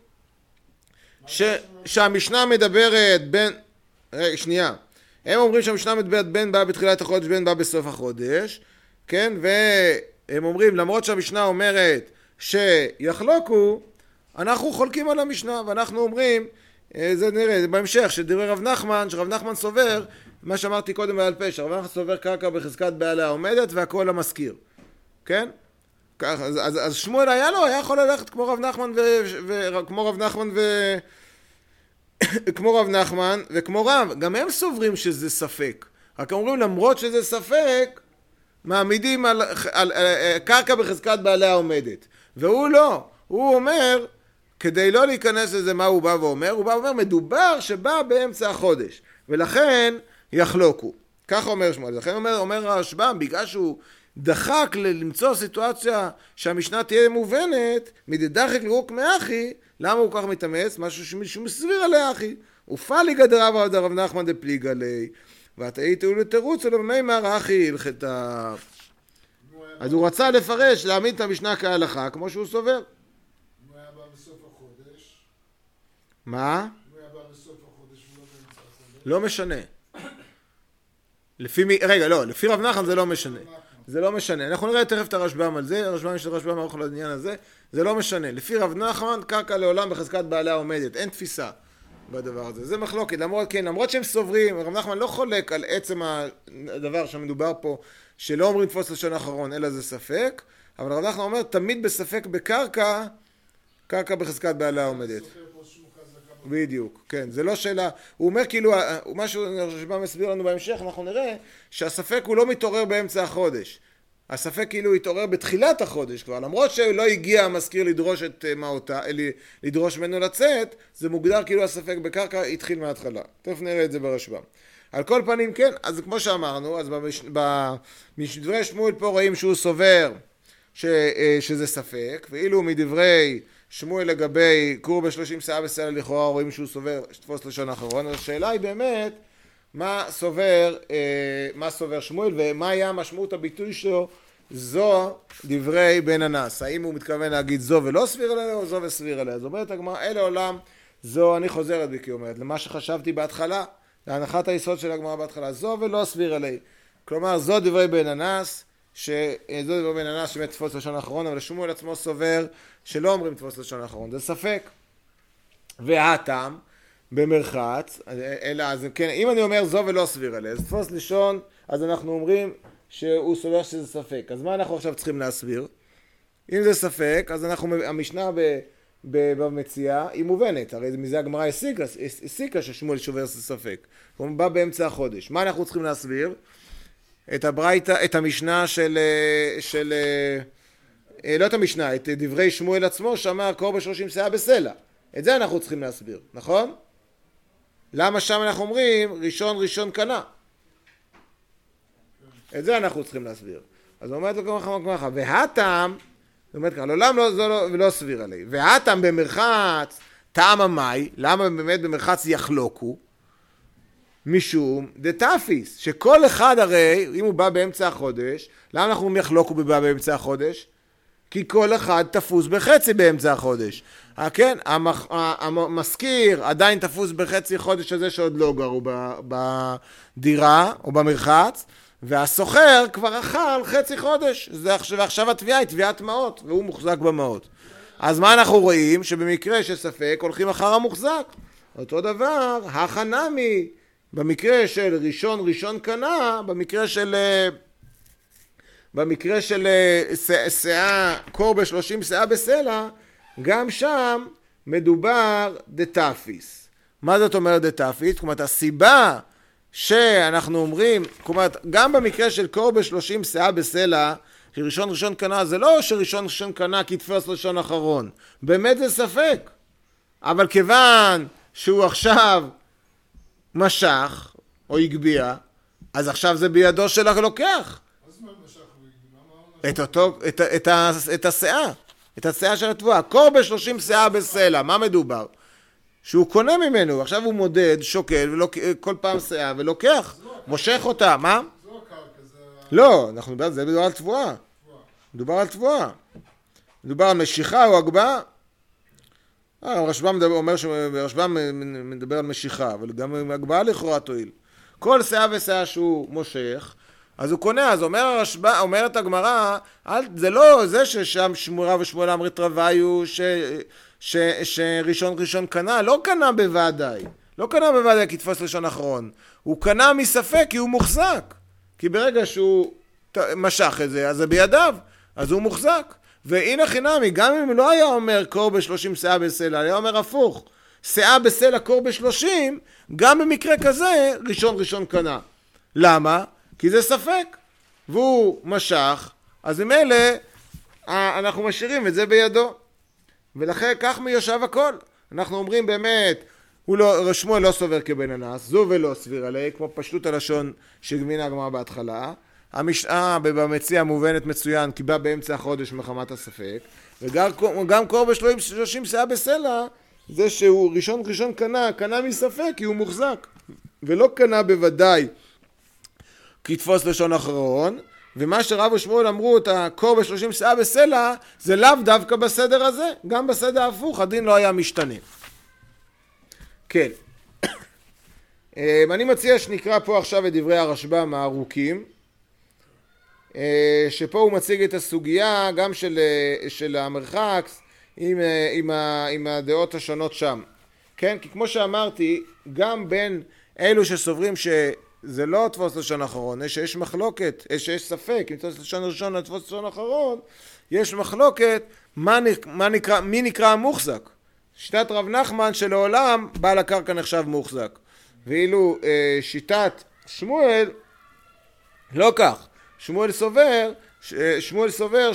שהמשנה מדברת בין... שנייה. הם אומרים שהמשנה מדברת בין בא בתחילת החודש, בין בא בסוף החודש, כן? והם אומרים, למרות שהמשנה אומרת שיחלוקו, אנחנו חולקים על המשנה, ואנחנו אומרים, זה נראה, זה בהמשך, שדברי רב נחמן, שרב נחמן סובר, מה שאמרתי קודם בעל פה, שרב נחמן סובר קרקע בחזקת בעליה עומדת, והכל המזכיר. כן? אז שמואל היה יכול ללכת כמו רב נחמן כמו רב נחמן וכמו רב. גם הם סוברים שזה ספק. רק אומרים, למרות שזה ספק, מעמידים על קרקע בחזקת בעליה עומדת. והוא לא. הוא אומר, כדי לא להיכנס לזה מה הוא בא ואומר, הוא בא ואומר, מדובר שבא באמצע החודש. ולכן יחלוקו. כך אומר שמואל. לכן אומר הרשב"ם, בגלל שהוא דחק למצוא סיטואציה שהמשנה תהיה מובנת, מדדחק לרוק מאחי, למה הוא כך מתאמץ? משהו שהוא מסביר עליה אחי. ופעלי גדרב עד רב נחמן דפליג עלי, ותהיית הוא לתירוץ אלא מימר אחי הלכתה. אז הוא רצה לפרש, להעמיד את המשנה כהלכה, כמו שהוא סובר. הוא היה בא בסוף החודש. מה? הוא היה בא בסוף החודש ולא באמצע החודש. לא משנה. לפי רב נחמן זה לא משנה. זה לא משנה. אנחנו נראה תכף את הרשב"ם על זה, הרשב"ם יש רשב"ם ארוך לעניין הזה, זה לא משנה. לפי רב נחמן, קרקע לעולם בחזקת בעליה עומדת, אין תפיסה בדבר הזה. זה מחלוקת, למרות שהם סוברים, רב נחמן לא חולק על עצם הדבר שמדובר פה, שלא אומרים תפוס לשון אחרון, אלא זה ספק, אבל רב נחמן אומר, תמיד בספק בקרקע, קרקע בחזקת בעליה עומדת. בדיוק, כן, זה לא שאלה, הוא אומר כאילו, מה שהרשב"ם מסביר לנו בהמשך, אנחנו נראה שהספק הוא לא מתעורר באמצע החודש, הספק כאילו התעורר בתחילת החודש כבר, למרות שלא הגיע המזכיר לדרוש את מהותה, לדרוש ממנו לצאת, זה מוגדר כאילו הספק בקרקע התחיל מההתחלה, תכף נראה את זה ברשב"ם. על כל פנים כן, אז כמו שאמרנו, אז מדברי שמואל פה רואים שהוא סובר שזה ספק, ואילו מדברי שמואל לגבי קור ב-30 שאה בסלע לכאורה רואים שהוא סובר שתפוס לשון אחרון. השאלה היא באמת מה סובר שמואל ומה היה המשמעות הביטוי שלו זו דברי בן הנס. האם הוא מתכוון להגיד זו ולא סביר עליה או זו וסביר עליה? זאת אומרת הגמרא אלה עולם זו, אני חוזרת בי כי אומרת למה שחשבתי בהתחלה, להנחת היסוד של הגמרא בהתחלה, זו ולא סביר עליה. כלומר זו דברי בן הנס, שזו דברי בן הנס שבאמת תפוס לשון אחרון, אבל שמואל עצמו סובר שלא אומרים תפוס לשון אחרון, זה ספק. והטעם במרחץ, אלא אז כן, אם אני אומר זו ולא סביר עליה, אז תפוס לשון, אז אנחנו אומרים שהוא סובר שזה ספק. אז מה אנחנו עכשיו צריכים להסביר? אם זה ספק, אז המשנה במציאה היא מובנת, הרי מזה הגמרא הסיקה ששמואל שובר זה ספק. הוא בא באמצע החודש. מה אנחנו צריכים להסביר? את המשנה לא את המשנה, את דברי שמואל עצמו שאמר קור ב-30 שאה בסלע. את זה אנחנו צריכים להסביר, נכון? למה שם אנחנו אומרים ראשון קנה? את זה אנחנו צריכים להסביר. אז הוא אומר לו ככה, והטעם, זאת אומרת ככה, לעולם לא סביר עלי. והטעם במרחץ, טעם המאי, למה באמת במרחץ יחלוקו? משום דתפיס, שכל אחד הרי, אם הוא בא באמצע החודש, למה אנחנו יחלוקו בא באמצע החודש? כי כל אחד תפוס בחצי באמצע החודש. כן, המזכיר עדיין תפוס בחצי חודש הזה שעוד לא גרו בדירה או במרחץ, והסוחר כבר אכל חצי חודש, ועכשיו התביעה היא תביעת מעות, והוא מוחזק במעות. אז מה אנחנו רואים? שבמקרה של ספק הולכים אחר המוחזק. אותו דבר, החנמי, במקרה של ראשון קנה, במקרה של שאה, קור ב-30 שאה בסלע, גם שם מדובר דתפיס. מה זאת אומרת דתפיס? כלומר, הסיבה שאנחנו אומרים, כלומר, גם במקרה של קור ב-30 שאה בסלע, שראשון קנה, זה לא שראשון קנה כי תפס לשון אחרון. באמת זה ספק. אבל כיוון שהוא עכשיו משך או הגביע, אז עכשיו זה בידו של הלוקח. את השאה, את השאה של התבואה. קור ב-30 שאה בסלע, מה מדובר? שהוא קונה ממנו, עכשיו הוא מודד, שוקל, כל פעם שאה ולוקח, מושך אותה, מה? זו הקרקע, זה... לא, אנחנו מדבר על תבואה. מדובר על תבואה. מדובר על משיכה או הגבהה. הרשב"ם מדבר על משיכה, אבל גם הגבהה לכאורה תועיל. כל שאה ושאה שהוא מושך, אז הוא קונה, אז אומרת הגמרא, זה ששם שמורה ושמואל אמרת רוויו, שראשון קנה, לא קנה בוודאי, כי תפוס לשון אחרון. הוא קנה מספק כי הוא מוחזק. כי ברגע שהוא משך את זה, אז זה בידיו, אז הוא מוחזק. והנה חינמי, גם אם לא היה אומר קור ב-30 שאה בסלע, היה אומר הפוך, שאה בסלע קור ב-30, גם במקרה כזה, ראשון קנה. למה? כי זה ספק. והוא משך, אז עם אלה, אנחנו משאירים את זה בידו. ולכן כך מיושב הכל. אנחנו אומרים באמת, שמואל לא סובר כבן הנס, זו ולא סביר עליה, כמו פשטות הלשון שגמינה הגמרא בהתחלה. המשנה במציאה מובנת מצוין, כי בא באמצע החודש מחמת הספק, וגם קור ב-30 שאה בסלע, זה שהוא ראשון קנה מספק, כי הוא מוחזק, ולא קנה בוודאי, כי תפוס לשון אחרון, ומה שרב ושמואל אמרו, את הקור ב-30 שאה בסלע, זה לאו דווקא בסדר הזה, גם בסדר ההפוך, הדין לא היה משתנה. כן. אני מציע שנקרא פה עכשיו את דברי הרשב"ם הארוכים, שפה הוא מציג את הסוגיה גם של המרחק עם הדעות השונות שם. כן? כי כמו שאמרתי, גם בין אלו שסוברים שזה לא תפוס לשון אחרון, שיש מחלוקת, שיש ספק, אם תפוס לשון ראשון או תפוס לשון אחרון, יש מחלוקת מי נקרא המוחזק. שיטת רב נחמן שלעולם בעל הקרקע נחשב מוחזק. ואילו שיטת שמואל לא כך. שמואל סובר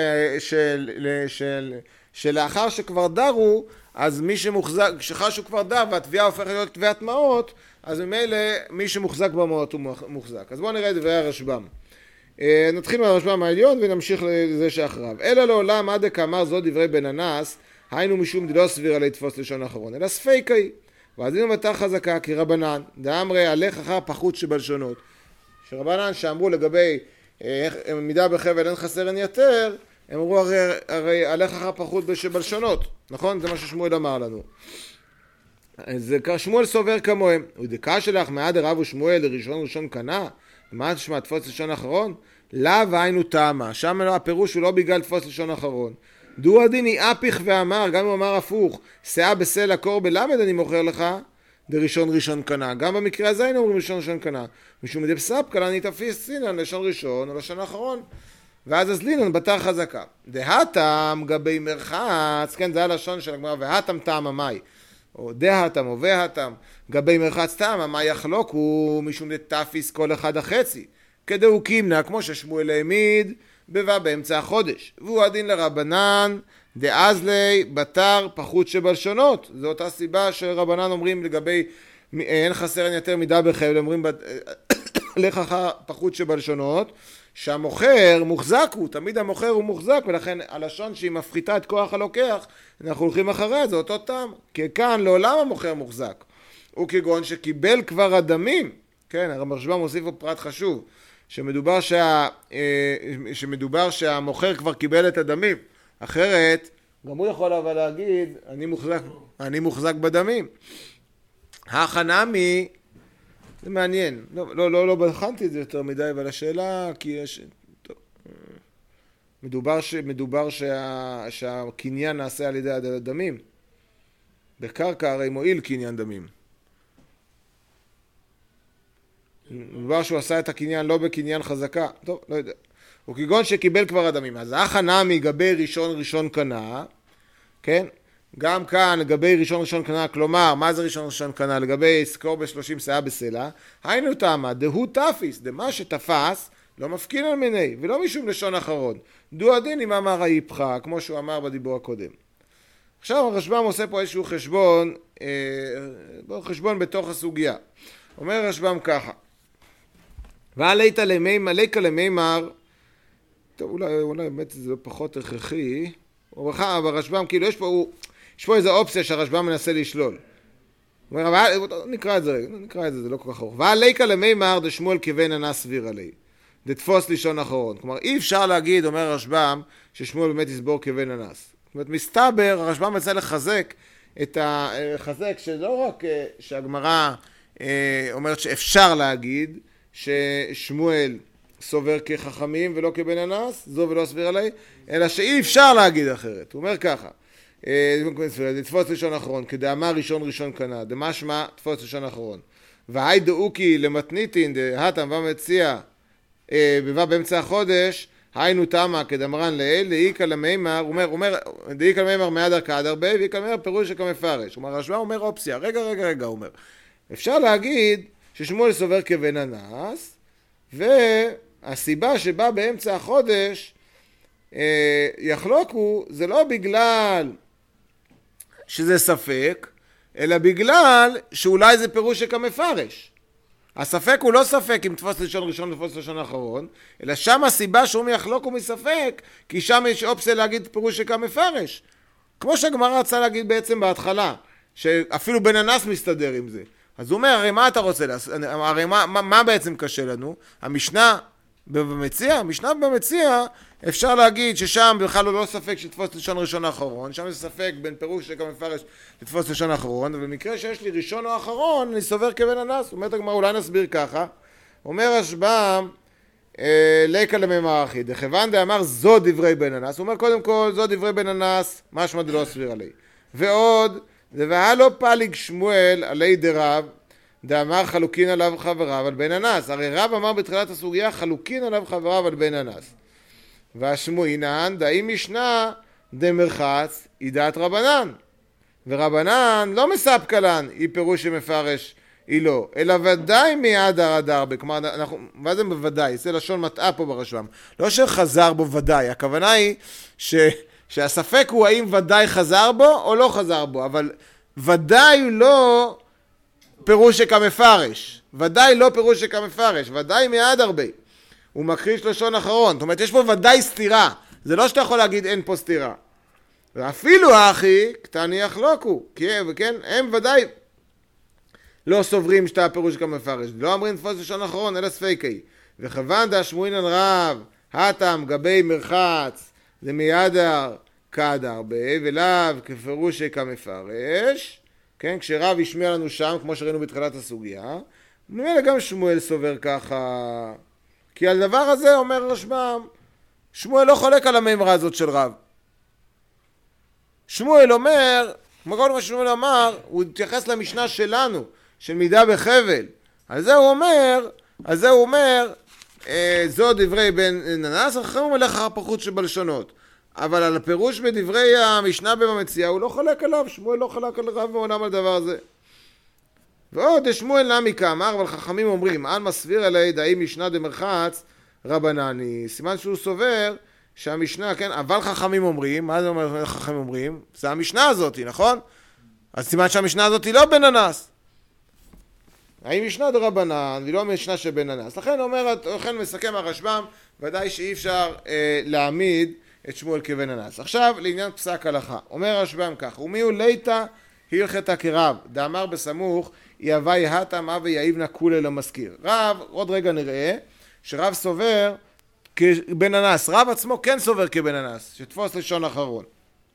שלאחר שכבר דרו, אז מי שמוחזק, כשחשו כבר דר והתביעה הופכת להיות תביעת מעות, אז ממילא מי שמוחזק במעות הוא מוחזק. אז בואו נראה את דברי הרשב"ם. נתחיל מהרשב"ם העליון ונמשיך לזה שאחריו. אלא לעולם עד כאמר זאת דברי בן הנס, היינו משום דלא סביר עלי תפוס לשון אחרון, אלא ספיקה היא. והדין ומתה חזקה כי רבנן, דאמרי הלך אחר פחות שבלשונות. שרבנן שאמרו לגבי מידה בחבל אין חסר אין יתר, הם אמרו הרי הלך אחר פחות שבלשונות, נכון? זה מה ששמואל אמר לנו. אז שמואל סובר כמוהם. ודקה שלך מעד רב ושמואל ראשון קנה, מה תשמע תפוס לשון אחרון? לאו היינו טעמה, שם הפירוש הוא לא בגלל תפוס לשון אחרון. דו הדיני אפיך ואמר, גם הוא אמר הפוך, שאה בסלע קור בלמד אני מוכר לך, ראשון קנה. גם במקרה הזה היינו אומרים ראשון קנה. משום מדי בספ קלה נתאפיס סינן לשון ראשון או לשון אחרון. ואז הזלינן בתר חזקה. דהתם גבי מרחץ, כן זה הלשון של הגמרא, והתם טעם המאי. או דהתם או והתם גבי מרחץ טעם המאי יחלוקו משום דתאפיס כל אחד החצי. כדאו קימנה כמו ששמואל העמיד בבא באמצע החודש. והוא הדין לרבנן דאז לי בתר פחות שבלשונות. זו אותה סיבה שרבנן אומרים לגבי אין חסר אין יותר מידה בחבל, אומרים לך אחר פחות שבלשונות, שהמוכר מוחזק הוא, תמיד המוכר הוא מוחזק, ולכן הלשון שהיא מפחיתה את כוח הלוקח, אנחנו הולכים אחריה, זה אותו טעם. כי כאן לעולם המוכר מוחזק. הוא כגון שקיבל כבר הדמים, כן, הרשב"ם מוסיף פה פרט חשוב, שמדובר שהמוכר כבר קיבל את הדמים, אחרת גם הוא יכול אבל להגיד אני מוחזק בדמים. החנמי, זה מעניין, לא בחנתי את זה יותר מדי, אבל השאלה כי יש טוב, מדובר שהקניין נעשה על ידי הדמים, בקרקע הרי מועיל קניין דמים, מדובר שהוא עשה את הקניין לא בקניין חזקה, טוב, לא יודע. הוא כגון שקיבל כבר הדמים. אז החנמי גבי ראשון קנה, כן? גם כאן לגבי ראשון קנה, כלומר, מה זה ראשון קנה? לגבי סקור ב-30 שאה בסלע, היינו טעמה, דהו תפיס, דמה שתפס, לא מפקין על מיני, ולא משום לשון אחרון. דו הדין עם אמר היפך, כמו שהוא אמר בדיבור הקודם. עכשיו הרשב"ם עושה פה איזשהו חשבון בתוך הסוגיה. אומר הרשב"ם ככה, ועליקה למימר, טוב, אולי באמת זה פחות הכרחי, אבל הרשב"ם, כאילו יש פה איזו אופציה שהרשב"ם מנסה לשלול. הוא אומר, נקרא את זה, זה לא כל כך ארוך. ועליקה למימר דשמואל כבן הנס סביר עלי, דתפוס לשון אחרון. כלומר, אי אפשר להגיד, אומר הרשב"ם, ששמואל באמת יסבור כבן הנס. זאת אומרת, מסתבר, הרשב"ם מנסה לחזק שלא רק שהגמרא אומרת שאפשר להגיד, ששמואל סובר כחכמים ולא כבן הנס, זו ולא סביר עלי, אלא שאי אפשר להגיד אחרת. הוא אומר ככה, תפוס לשון אחרון, כדאמר ראשון קנה, דמשמע תפוס לשון אחרון. והי דאוקי למתניתין דהתם ומציע בבא באמצע החודש, היינו תמה כדאמרן לאל, דאיקה למימר, אומר, דאיקה למימר מהדר כעדר בי, ואיקה למימר פירוש כמפרש. כלומר, הרשב"ם אומר אופציה, רגע, אומר. אפשר להגיד ששמואל סובר כבן הנס, והסיבה שבה באמצע החודש יחלוקו, זה לא בגלל שזה ספק, אלא בגלל שאולי זה פירוש כמפרש. הספק הוא לא ספק אם תפוס לשון ראשון ותפוס לשון אחרון, אלא שם הסיבה שהוא יחלוק הוא מספק, כי שם יש אופציה להגיד פירוש כמפרש. כמו שהגמרא רצה להגיד בעצם בהתחלה, שאפילו בן הנס מסתדר עם זה. אז הוא אומר, הרי מה אתה רוצה לעשות? הרי מה בעצם קשה לנו? המשנה במציע, אפשר להגיד ששם בכלל לא ספק שתפוס לשון ראשון האחרון, שם יש ספק בין פירוש כמפרש לתפוס לשון האחרון, ובמקרה שיש לי ראשון או אחרון, אני סובר כבן הנס. אומרת הגמרא, אולי נסביר ככה. אומר הרשב"ם, ליקה למימר אחי, דכיוון דאמר זו דברי בן הנס, הוא אומר קודם כל זו דברי בן הנס, משמע דלא סביר עלי. ועוד, והלא פליג שמואל עלי דרב, דאמר חלוקין עליו חבריו על בן הנס. הרי רב אמר בתחילת הסוגיה חלוקין עליו חבריו על בן הנס. והשמואינן דאי משנה דמרחץ היא דעת רבנן. ורבנן לא מספקה לן, היא פירוש שמפרש, היא לא, אלא ודאי מיד הרדרבה, כלומר, מה זה בוודאי? זה לשון מטעה פה ברשב"ם. לא שחזר בו ודאי, הכוונה היא שהספק הוא האם ודאי חזר בו או לא חזר בו, אבל ודאי לא פירוש שכמפרש, ודאי לא פירוש שכמפרש, ודאי מיד הרבה. הוא מכחיש לשון אחרון, זאת אומרת, יש פה ודאי סתירה, זה לא שאתה יכול להגיד אין פה סתירה. ואפילו האחי, קטני יחלוקו, כן, הם ודאי לא סוברים שאתה פירוש כמפרש, לא אמרים תפוס לשון אחרון, אלא ספיקי. וכיוון דשמואינן רב, הטם גבי מרחץ, זה מידר כדרבה, ולאו כפירוש כמפרש, כן, כשרב ישמיע לנו שם, כמו שראינו בתחילת הסוגיה, ממילא גם שמואל סובר ככה, כי על דבר הזה אומר רשב"ם, שמואל לא חולק על המימרה הזאת של רב. שמואל אומר, כמו כל מה ששמואל אמר, הוא התייחס למשנה שלנו, של מידה בחבל. על זה הוא אומר, זו דברי בן ננס, אחרי מלך הרפחות שבלשונות. אבל על הפירוש בדברי המשנה במציאה, הוא לא חולק עליו, שמואל לא חולק על רב ועולם על דבר הזה. ועוד שמואל נמי כאמר, אבל חכמים אומרים, אן מסביר עלי דאי משנה דמרחץ רבנני. סימן שהוא סובר שהמשנה, כן, אבל חכמים אומרים, מה זה אומר חכמים אומרים? זה המשנה הזאת, נכון? אז סימן שהמשנה הזאת היא לא בן ננס. האם משנה דרבנן, והיא לא משנה של בן ננס. לכן מסכם הרשב"ם, ודאי שאי אפשר להעמיד את שמואל כבן ננס. עכשיו, לעניין פסק הלכה. אומר הרשב"ם כך, ומיהו ליטה הלכתה כרב, דאמר בסמוך, יהווי התם אבי יאיבנה כולי לא מזכיר. רב, עוד רגע נראה, שרב סובר כבן ננס. רב עצמו כן סובר כבן ננס, שתפוס לשון אחרון.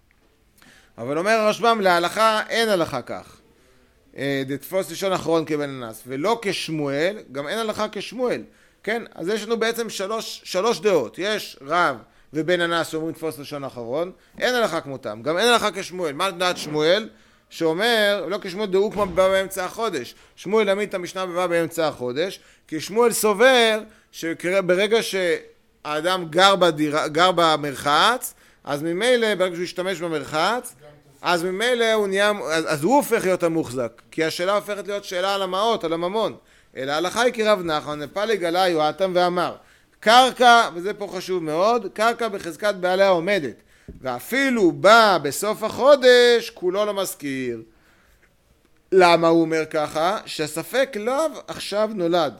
אבל אומר הרשב"ם, להלכה אין הלכה כך. תפוס לשון אחרון כבן ננס, ולא כשמואל, גם אין הלכה כשמואל. כן? אז יש לנו בעצם שלוש דעות. יש רב ובן ננס שאומרים תפוס לשון אחרון, אין הלכה כמותם. גם אין הלכה כשמואל. מה דעת שמואל? שאומר, לא כשמואל דאוק מה בא באמצע החודש. שמואל עמיד את המשנה בא באמצע החודש, כי שמואל סובר שברגע שהאדם גר במרחץ, אז ממילא, ברגע שהוא ישתמש במרחץ, אז ממילא הוא נהיה, אז הוא הופך להיות המוחזק, כי השאלה הופכת להיות שאלה על המעות, על הממון. אלא הלכה היא כרב נחמן, פליג עלי הוא האטם ואמר, קרקע, וזה פה חשוב מאוד, קרקע בחזקת בעליה עומדת, ואפילו בא בסוף החודש, כולו לא מזכיר. למה הוא אומר ככה? שהספק לא עכשיו נולד,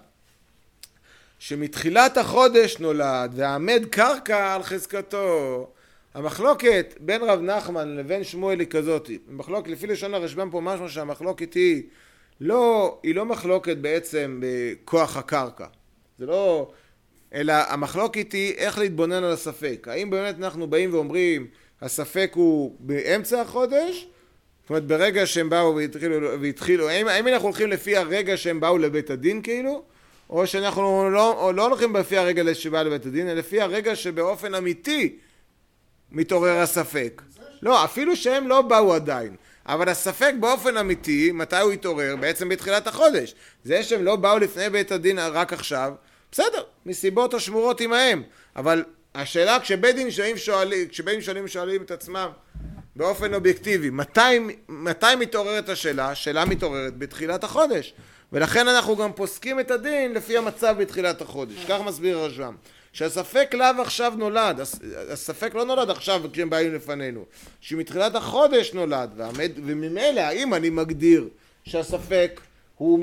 שמתחילת החודש נולד, ועמד קרקע על חזקתו. המחלוקת בין רב נחמן לבין שמואל היא כזאת. המחלוקת, לפי לשון הרשב"ם פה משהו שהמחלוקת היא לא מחלוקת בעצם בכוח הקרקע. זה לא, אלא המחלוקת היא איך להתבונן על הספק. האם באמת אנחנו באים ואומרים, הספק הוא באמצע החודש? זאת אומרת, ברגע שהם באו והתחילו, האם אנחנו הולכים לפי הרגע שהם באו לבית הדין כאילו? או שאנחנו לא הולכים לפי הרגע שבא לבית הדין, אלא לפי הרגע שבאופן אמיתי מתעורר הספק. לא, אפילו שהם לא באו עדיין. אבל הספק באופן אמיתי, מתי הוא התעורר? בעצם בתחילת החודש. זה שהם לא באו לפני בית הדין רק עכשיו, בסדר, מסיבות השמורות עמהם. אבל השאלה, כשבית דין שואלים את עצמם באופן אובייקטיבי, מתי מתעוררת השאלה? השאלה מתעוררת בתחילת החודש. ולכן אנחנו גם פוסקים את הדין לפי המצב בתחילת החודש. כך מסביר הרשב"ם. שהספק לאו עכשיו נולד, הספק לא נולד עכשיו כשהם באים לפנינו, שמתחילת החודש נולד, וממילא האם אני מגדיר שהספק הוא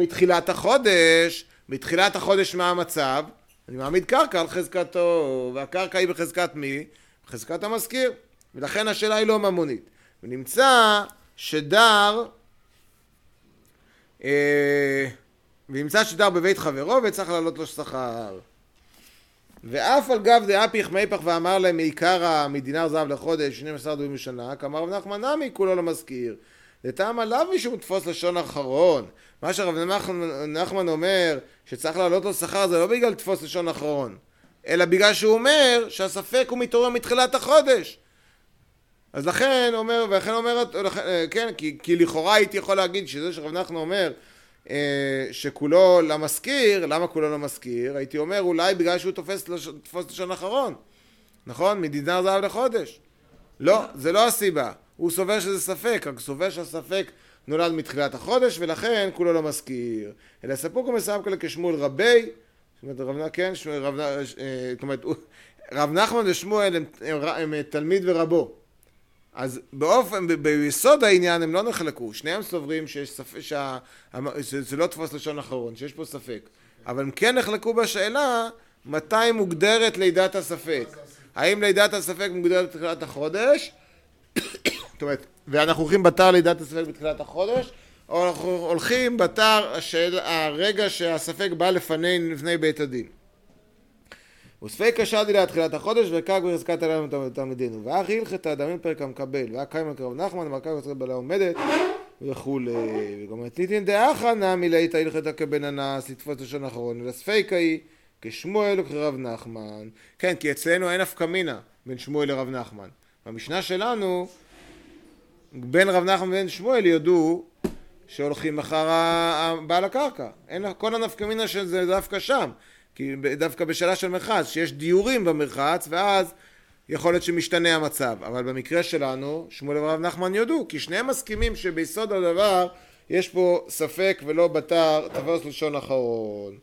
מתחילת החודש מה המצב, אני מעמיד קרקע על חזקתו, והקרקע היא בחזקת מי? בחזקת המזכיר, ולכן השאלה היא לא ממונית. ונמצא שדר בבית חברו וצריך לעלות לו שכר. ואף על גב דאפיך מיפח ואמר להם מעיקר מדינר זהב לחודש 12 דברים בשנה, כמר רב נחמן נמי כולו לא מזכיר. לטעם עליו משום תפוס לשון אחרון. מה שרב נחמן אומר שצריך לעלות לו שכר זה לא בגלל תפוס לשון אחרון. אלא בגלל שהוא אומר שהספק הוא מתעורר מתחילת החודש. אז לכן אומר, כן, כי לכאורה הייתי יכול להגיד שזה שרב נחמן אומר שכולו למזכיר, למה כולו למזכיר? הייתי אומר אולי בגלל שהוא תופס לשון אחרון, נכון? מדינר זהב לחודש. לא, זה לא הסיבה. הוא סובר שזה ספק, רק סובר שהספק נולד מתחילת החודש, ולכן כולו לא מזכיר. אלא ספוק ומסעב כאלה כשמואל רבי, זאת אומרת, רב נחמן ושמואל הם תלמיד ורבו. אז ביסוד העניין הם לא נחלקו. שניהם סוברים שזה לא תפוס לשון אחרון, שיש פה ספק. אבל הם כן נחלקו בשאלה מתי מוגדרת לידת הספק. האם לידת הספק מוגדרת בתחילת החודש? זאת אומרת, ואנחנו הולכים בתר לידת הספק בתחילת החודש, או אנחנו הולכים בתר של הרגע שהספק בא לפני בית הדין. וספק השדי לתחילת החודש, וכך בחזקת עלינו תלמידינו. ואך הלכת האדמים פרק המקבל, והקיים לקרב נחמן, והקיים לקרב בלה עומדת, וכו'. וגם ניתין דאחה נמי להיט הלכת כבן הנס, לתפוס לשון אחרון, ולספיקה היא כשמואל וכרב נחמן. כן, כי אצלנו אין אף קמינה בין שמואל לרב נחמן. במשנה שלנו, בין רב נחמן ובין שמואל יודו שהולכים אחר בעל הקרקע. אין כל הנפקמינה של זה דווקא שם. כי דווקא בשאלה של מרחץ, שיש דיורים במרחץ, ואז יכול להיות שמשתנה המצב. אבל במקרה שלנו, שמואל ורב נחמן יודו, כי שניהם מסכימים שביסוד הדבר יש פה ספק ולא בתר תפוס לשון אחרון.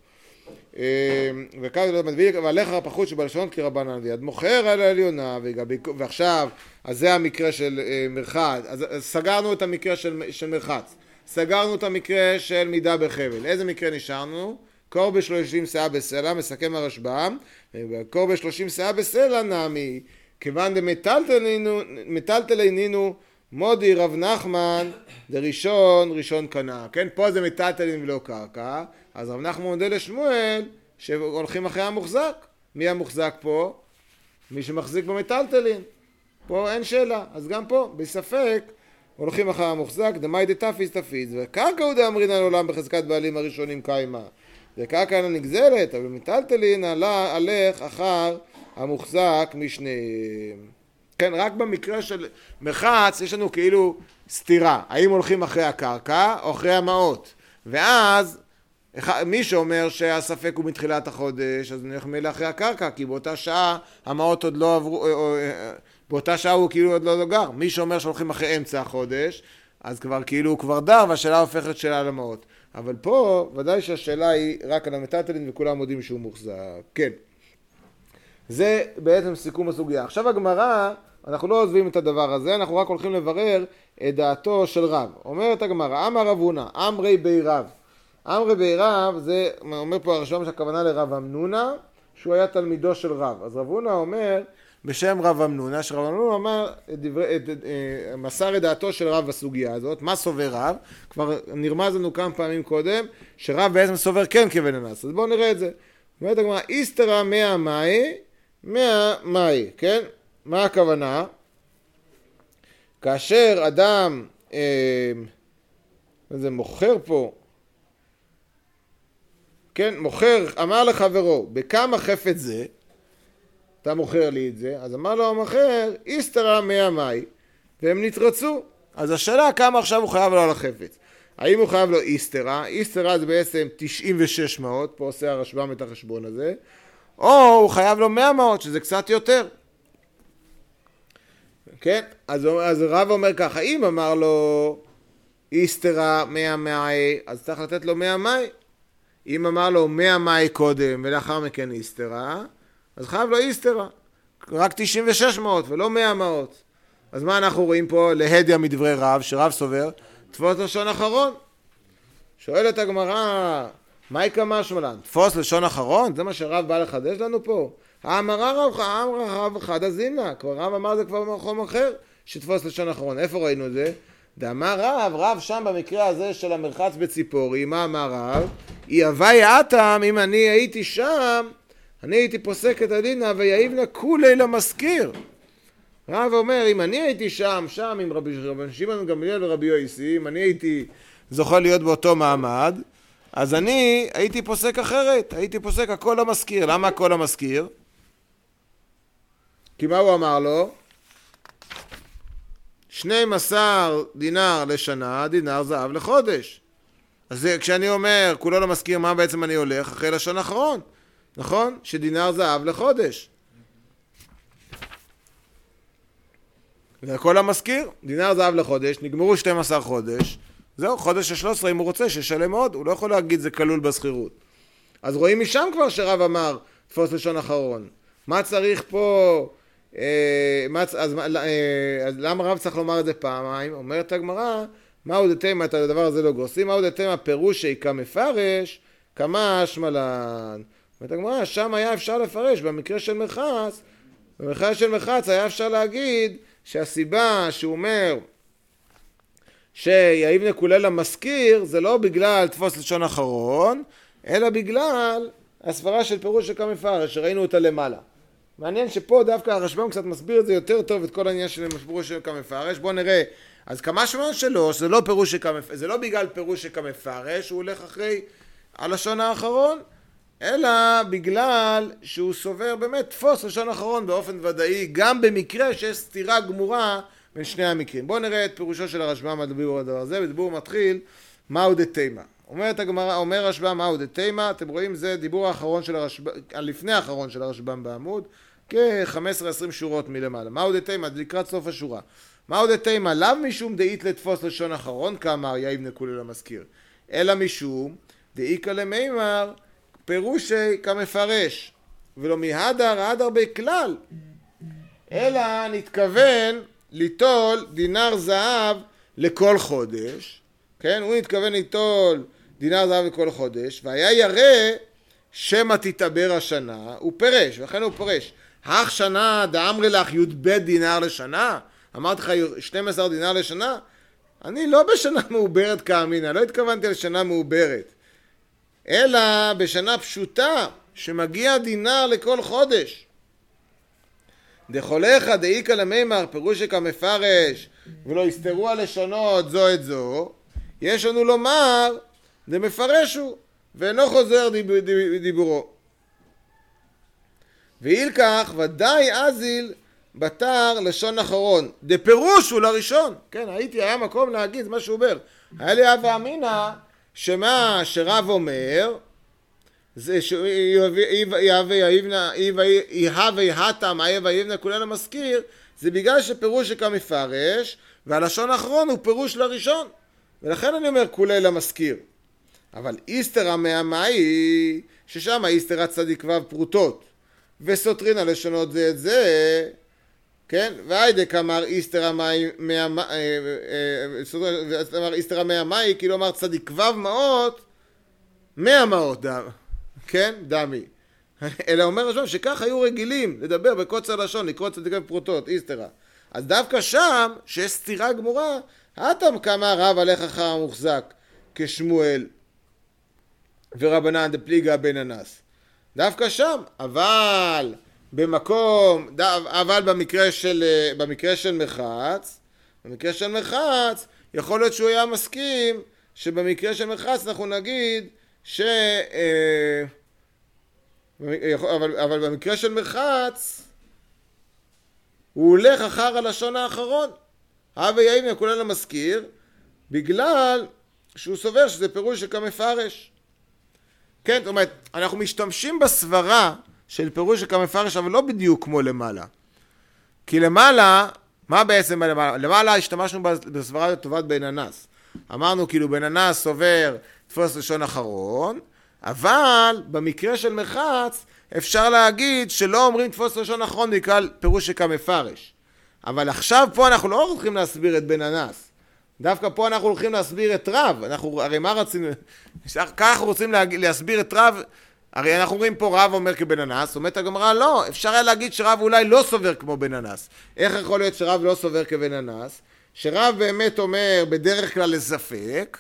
ועליך הפחות שבלשון כרבנן ויד מוכר על העליונה, ועכשיו, אז זה המקרה של מרחץ, אז סגרנו את המקרה של מרחץ, סגרנו את המקרה של מידה בחבל. איזה מקרה נשארנו? קור ב-30 שאה בסלע, מסכם הרשב"ם, וקור ב-30 שאה בסלע נמי, כיוון דמטלטלינינו מודי רב נחמן ראשון קנה. כן, פה זה מטלטלין ולא קרקע, אז רב נחמן מודה לשמואל שהולכים אחרי המוחזק. מי המוחזק פה? מי שמחזיק במטלטלין. פה אין שאלה, אז גם פה, בספק, הולכים אחרי המוחזק, דמאי דתפיס תפיס, וקרקע הוא דאמרין על עולם בחזקת בעלים הראשונים קיימה. וקרקע אינה נגזלת, אבל מטלטלין הלך אחר המוחזק משניהם. כן, רק במקרה של מרחץ יש לנו כאילו סתירה. האם הולכים אחרי הקרקע או אחרי המעות? ואז מי שאומר שהספק הוא מתחילת החודש, אז נלך מלא אחרי הקרקע, כי באותה שעה המעות עוד לא עברו, באותה שעה הוא כאילו עוד לא גר. מי שאומר שהולכים אחרי אמצע החודש, אז כבר כאילו הוא כבר דר, והשאלה הופכת שאלה על המעות. אבל פה ודאי שהשאלה היא רק על המטלטלין וכולם יודעים שהוא מוחזק. כן. זה בעצם סיכום הסוגיה. עכשיו הגמרא, אנחנו לא עוזבים את הדבר הזה, אנחנו רק הולכים לברר את דעתו של רב. אומרת הגמרא, אמר רב הונא, אמרי בי רב. אמרי בי רב, זה אומר פה הרשב"ם שהכוונה לרב אמנונה, שהוא היה תלמידו של רב. אז רב הונא אומר בשם רב אמנונה, שרב אמנונה אמר, מסר את דעתו של רב בסוגיה הזאת. מה סובר רב? כבר נרמז לנו כמה פעמים קודם, שרב בעצם סובר כן כבן הנס. אז בואו נראה את זה. אומרת הגמרא, איסתרא 100 מאי, כן? מה הכוונה? כאשר אדם, זה מוכר פה, כן, מוכר, אמר לחברו, בכמה חפץ זה? אתה מוכר לי את זה, אז אמר לו המוכר, איסתרא 100 מאי, והם נתרצו. אז השאלה כמה עכשיו הוא חייב לו על החפץ. האם הוא חייב לו איסתרא? איסתרא זה בעצם 96 מעות, פה עושה הרשב"ם את החשבון הזה, או הוא חייב לו 100 מעות, שזה קצת יותר. כן? אז רב אומר ככה, אם אמר לו איסתרא 100 מאי, אז צריך לתת לו 100 מאי. אם אמר לו 100 מאי קודם ולאחר מכן איסתרא, אז חייב לו איסתרא. רק 96 מעות ולא 100 מעות. אז מה אנחנו רואים פה להדיא מדברי רב, שרב סובר, תפוס לשון אחרון. שואלת הגמרא, מהי כמה שמלן? תפוס לשון אחרון? זה מה שרב בא לחדש לנו פה? האמרה רב חד הזימנה, כבר רב אמר זה כבר במקום אחר, שתפוס לשון אחרון. איפה ראינו את זה? דאמר רב שם במקרה הזה של המרחץ בציפורי, מה אמר רב? אי הווי אתם, אם אני הייתי שם, אני הייתי פוסק את הדינה ויעיבנה כולי למזכיר. רב אומר, אם אני הייתי שם עם רבי שמעון גמליאל ורבי יוסי, אם אני הייתי זוכה להיות באותו מעמד, אז אני הייתי פוסק אחרת, הייתי פוסק הכל למזכיר. למה הכל למזכיר? כי מה הוא אמר לו? 12 דינר לשנה, דינר זהב לחודש. אז כשאני אומר, כולו לא מזכיר מה בעצם אני הולך, אחרי לשון אחרון, נכון? שדינר זהב לחודש. זה הכל המזכיר, דינר זהב לחודש, נגמרו 12 חודש, זהו, חודש ה-13 אם הוא רוצה שישלם עוד, הוא לא יכול להגיד זה כלול בסחירות. אז רואים משם כבר שרב אמר, תפוס לשון אחרון. מה צריך פה, אז למה רב צריך לומר את זה פעמיים? אומרת הגמרא, מהו דתימה את הדבר הזה לא גוסים, מהו דתימה פירושי כמפרש, כמה שמלן. אומרת הגמרא, שם היה אפשר לפרש, במקרה של מרחץ, במקרה של מרחץ היה אפשר להגיד שהסיבה שהוא אומר שיעיבנה כולל המזכיר, זה לא בגלל תפוס לשון אחרון, אלא בגלל הסברה של פירוש של כמפרש, שראינו אותה למעלה. מעניין שפה דווקא הרשב"ם קצת מסביר את זה יותר טוב, את כל העניין של פירוש של כמפרש. בואו נראה. אז כמה שמונה שלוש, זה לא פירוש של כמפרש, זה לא בגלל פירוש של כמפרש, הוא הולך אחרי הלשון האחרון, אלא בגלל שהוא סובר באמת תפוס לשון אחרון באופן ודאי, גם במקרה שיש סתירה גמורה בין שני המקרים. בואו נראה את פירושו של הרשב"ם על דיבור הדבר הזה, ודיבור מתחיל, מהו דתימה. אומרת הגמרא, אומר הרשב"ם מהו דתימה, אתם רואים זה דיבור האחרון של הרשב"ם, לפני האחרון של הרשב"ם בעמוד, כ-15-20 שורות מלמעלה. מהו דתימה, לקראת סוף השורה. מהו דתימה, לאו משום דאית לתפוס לשון אחרון, כאמר יעיבנה כולל המזכיר, אלא משום דאיקא למימר, פירושי כמפרש, ולא מהדר, הדר בכלל, אלא נתכוון ליטול דינר זהב לכל חודש, כן? הוא נתכוון ליטול דינר זהב לכל חודש, והיה ירא שמא תתעבר השנה, הוא פרש, ולכן הוא פרש. אך שנה דאמרי לך י"ב דינר לשנה, אמרתי לך 12 דינר לשנה, אני לא בשנה מעוברת כאמינא, לא התכוונתי לשנה מעוברת, אלא בשנה פשוטה, שמגיע דינר לכל חודש. דחולך דאיקא למימר, פירושי כמפרש, ולא יסתרו הלשונות זו את זו, יש לנו לומר, דמפרשו, ואינו חוזר דיבורו. ואילכך, ודאי אזיל, בתר לשון אחרון. דפירוש הוא לראשון. כן, היה מקום להגיד מה שהוא אומר. היה לי אבא אמינא, שמה שרב אומר, זה יהווה התם, יהווה כולל המזכיר, זה בגלל שפירוש שכמפרש, והלשון האחרון הוא פירוש לראשון. ולכן אני אומר כולל המזכיר. אבל איסתרא מהמאי, ששם איסתרא צדיק ו' פרוטות, וסותרין הלשונות זה את זה, כן? והיידה כאמר איסתרא מהמאי, כאילו אמר צדיק ו' מאות, 100 מאות, כן? דמי. אלא אומר השם שכך היו רגילים לדבר בקוצר לשון, לקרוא צדיק ופרוטות, איסתרא. אז דווקא שם, שיש סתירה גמורה, התם כמה רב עליך אחר המוחזק כשמואל ורבנן דפליגה בן אנס. דווקא שם, אבל במקרה של מרחץ, יכול להיות שהוא היה מסכים שבמקרה של מרחץ אנחנו נגיד אבל במקרה של מרחץ הוא הולך אחר הלשון האחרון. הווה יעיבנה כולל המזכיר, בגלל שהוא סובר שזה פירוש שכמפרש. כן, זאת אומרת, אנחנו משתמשים בסברה של פירוש שכמפרש, אבל לא בדיוק כמו למעלה. כי למעלה, מה בעצם למעלה? למעלה השתמשנו בסברה לטובת בן אנס. אמרנו כאילו בן אנס סובר תפוס לשון אחרון, אבל במקרה של מרחץ אפשר להגיד שלא אומרים תפוס לשון אחרון בגלל פירוש שכמפרש. אבל עכשיו פה אנחנו לא הולכים להסביר את בן אנס. דווקא פה אנחנו הולכים להסביר את רב. הרי מה רצינו? ככה אנחנו רוצים להסביר את רב. הרי אנחנו אומרים פה רב אומר כבן אנס. אומרת הגמרא לא. אפשר היה להגיד שרב אולי לא סובר כמו בן אנס. איך יכול להיות שרב לא סובר כבן אנס? שרב באמת אומר בדרך כלל לספק.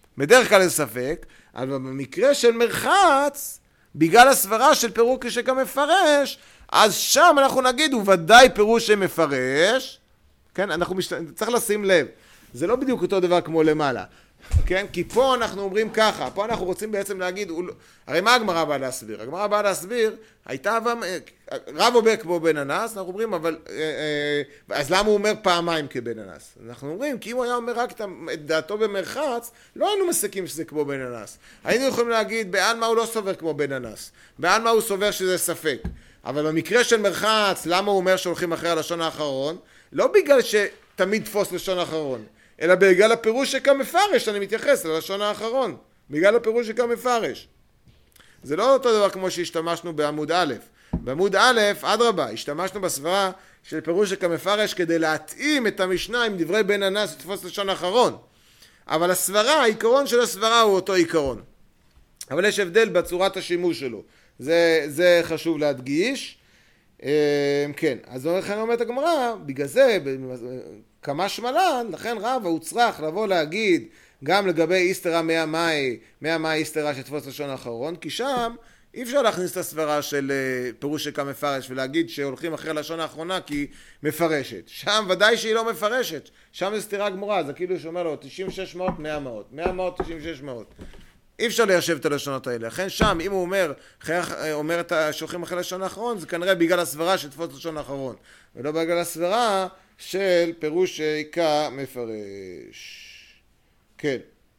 אבל במקרה של מרחץ, בגלל הסברה של פירוש שכמפרש, אז שם אנחנו נגיד, הוא ודאי פירוש שמפרש, כן, צריך לשים לב, זה לא בדיוק אותו דבר כמו למעלה. כן? כי פה אנחנו אומרים ככה, פה אנחנו רוצים בעצם להגיד, הרי מה הגמרא באה להסביר? הגמרא באה להסביר, רב אומר כמו בן אנס, אנחנו אומרים, אבל, אז למה הוא אומר פעמיים כבן אנס? אנחנו אומרים, כי אם הוא היה אומר רק את דעתו במרחץ, לא היינו מסיקים שזה כמו בן אנס. היינו יכולים להגיד, בעלמא הוא לא סובר כמו בן אנס, בעלמא הוא סובר שזה ספק. אבל במקרה של מרחץ, למה הוא אומר שהולכים אחרי הלשון האחרון? לא בגלל שתמיד תפוס לשון האחרון, אלא בגלל הפירוש שכמפרש, אני מתייחס ללשון האחרון, בגלל הפירוש שכמפרש. זה לא אותו דבר כמו שהשתמשנו בעמוד א'. בעמוד א', אדרבה, השתמשנו בסברה של פירוש שכמפרש כדי להתאים את המשנה עם דברי בן אנס ותפוס לשון האחרון. אבל הסברה, העיקרון של הסברה הוא אותו עיקרון. אבל יש הבדל בצורת השימוש שלו. זה חשוב להדגיש. כן, אז לכן אומרת הגמרא, בגלל זה, כמה שמלן, לכן רב הוא צריך לבוא להגיד גם לגבי איסתרה 100 מאי איסתרה שתפוס לשון האחרון, כי שם אי אפשר להכניס את הסברה של פירוש שכמפרש ולהגיד שהולכים אחרי לשון האחרונה כי היא מפרשת. שם ודאי שהיא לא מפרשת, שם זה סתירה גמורה, זה כאילו שאומר לו 9600, 100 מאות, 9600. אי אפשר ליישב את הלשונות האלה. לכן שם, אם הוא אומר את שהולכים אחרי לשון האחרון, זה כנראה בגלל הסברה שתפוס לשון האחרון, ולא בגלל הסברה של פירוש כמפרש. כן.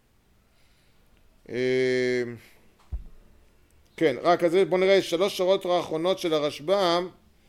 כן, רק אז בואו נראה 3 שורות האחרונות של הרשב"ם.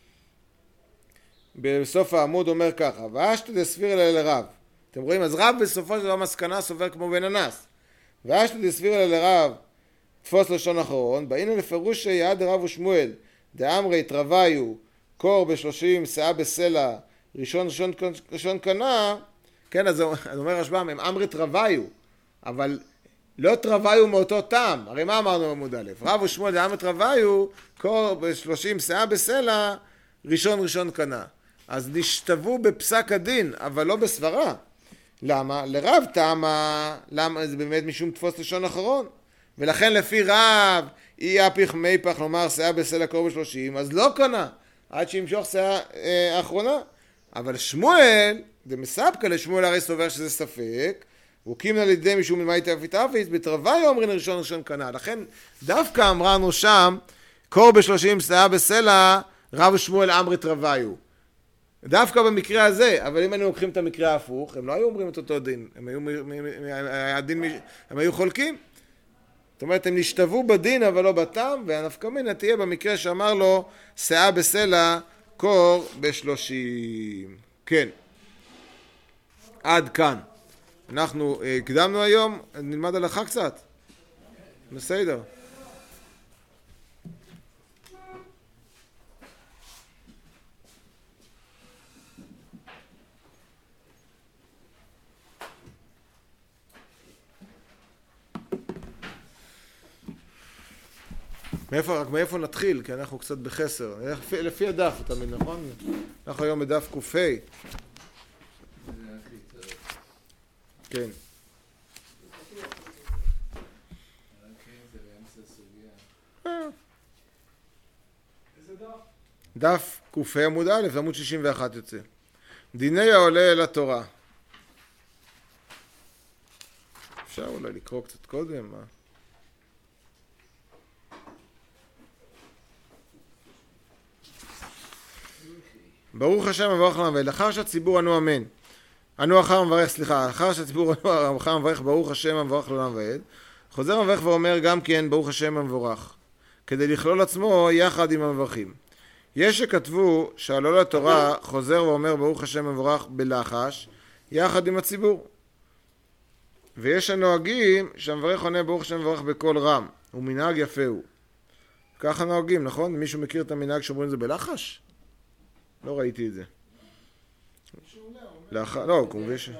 בסוף העמוד אומר ככה, ואשתא דסביר לרב. אתם רואים, אז רב בסופו של דבר מסקנה סובר כמו בן אנס. ואשתא דסביר לרב תפוס לשון אחרון, באינו לפירוש יעד רב ושמואל, דאמרי תרוויו, קור ב30, שאה בסלע, ראשון קנה, כן, אז אומר רשב"ם, הם אמרי תרוויו, אבל לא תרוויו מאותו טעם, הרי מה אמרנו בעמוד א', רב ושמואל דאמרי תרוויו, קור ב30, שאה בסלע, ראשון קנה. אז נשתוו בפסק הדין, אבל לא בסברה. למה? לרב טעמה, למה? זה באמת משום תפוס לשון אחרון. ולכן לפי רב, אי אפיך מיפך, לומר שאה בסלע קור ב30, אז לא קנה, עד שימשוך שאה האחרונה. אבל שמואל, זה מספקא לשמואל הרי סובר שזה ספק, הוא קימנה לידי משום ממאי תאפית אפיס, בתרוויו אומרים ראשון קנה. לכן דווקא אמרנו שם, קור ב30 שאה בסלע, רב ושמואל אמרי תרוויו. דווקא במקרה הזה, אבל אם היינו לוקחים את המקרה ההפוך, הם לא היו אומרים את אותו דין, הם היו חולקים. זאת אומרת, הם נשתוו בדין אבל לא בטעם, והנפקא מינה תהיה במקרה שאמר לו, שאה בסלע, קור ב30. כן. עד כאן. אנחנו הקדמנו היום, נלמד הלכה קצת. בסדר. מאיפה נתחיל? כי אנחנו קצת בחסר. לפי הדף תמיד, נכון? אנחנו היום בדף ק"ה. כן. דף ק"ה עמוד א', עמוד 61 יוצא. דיני העולה אל התורה. אפשר אולי לקרוא קצת קודם, מה? ברוך השם מברך לעולם ועד. לאחר שהציבור ענו אמן. לאחר שהציבור ענו מברך ברוך השם מברך לעולם ועד. חוזר מברך ואומר גם כן ברוך השם מבורך. כדי לכלול עצמו יחד עם המברכים. יש שכתבו שהעולה לתורה חוזר ואומר ברוך השם מבורך בלחש יחד עם הציבור. ויש הנוהגים שהמברך עונה ברוך השם מבורך בקול רם. הוא מנהג יפה הוא. ככה נוהגים, נכון? מישהו מכיר את המנהג שאומרים זה בלחש? לא ראיתי את זה. לא, כמובן ש...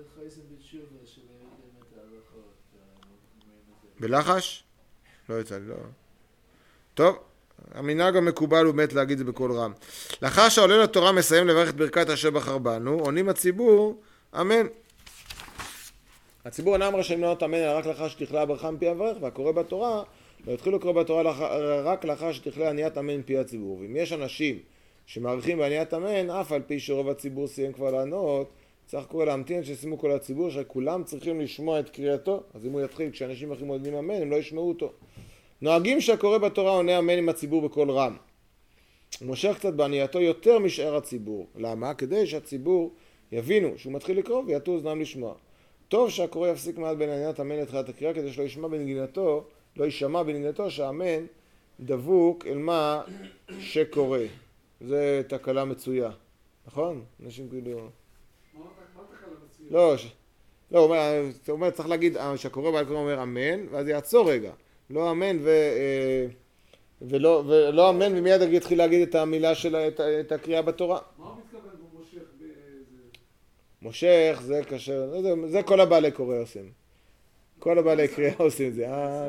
בלחש? לא יצא לי, לא. טוב, המנהג המקובל הוא באמת להגיד את זה בקול רם. לאחר שהעולה לתורה מסיים לברך את ברכת אשר בחר בנו, עונים הציבור, אמן. הציבור אינם רשאים לענות אמן, אלא רק לאחר שתכלה הברכה מפי אברך, והקורא בתורה, לא יתחילו לקרוא בתורה רק לאחר שתכלה עניית אמן מפי הציבור. ואם יש אנשים שמעריכים בעניית אמן, אף על פי שרוב הציבור סיים כבר לענות, צריך קורא להמתין שישימו כל הציבור, שכולם צריכים לשמוע את קריאתו, אז אם הוא יתחיל, כשאנשים אחרים עונים אמן, הם לא ישמעו אותו. נוהגים שהקורא בתורה עונה אמן עם הציבור בקול רם. הוא מושך קצת בענייתו יותר משאר הציבור. למה? כדי שהציבור יבינו שהוא מתחיל לקרוא ויטו אוזנם לשמוע. טוב שהקורא יפסיק מעט בנגינת אמן לתחילת הקריאה, כדי שלא יישמע בנגינתו שהאמן דבוק אל מה שקורא. זה תקלה מצויה, נכון? אנשים כאילו... מה תקלה מצויה? לא, הוא אומר, צריך להגיד שהקורא בעל קורא אומר אמן, ואז יעצור רגע. לא אמן ולא אמן, ומיד יתחיל להגיד את המילה של את הקריאה בתורה. מה הוא מתכוון במושך באיזה... מושך, זה קשר, זה כל הבעלי קורא עושים. כל הבעלי קריאה עושים את זה.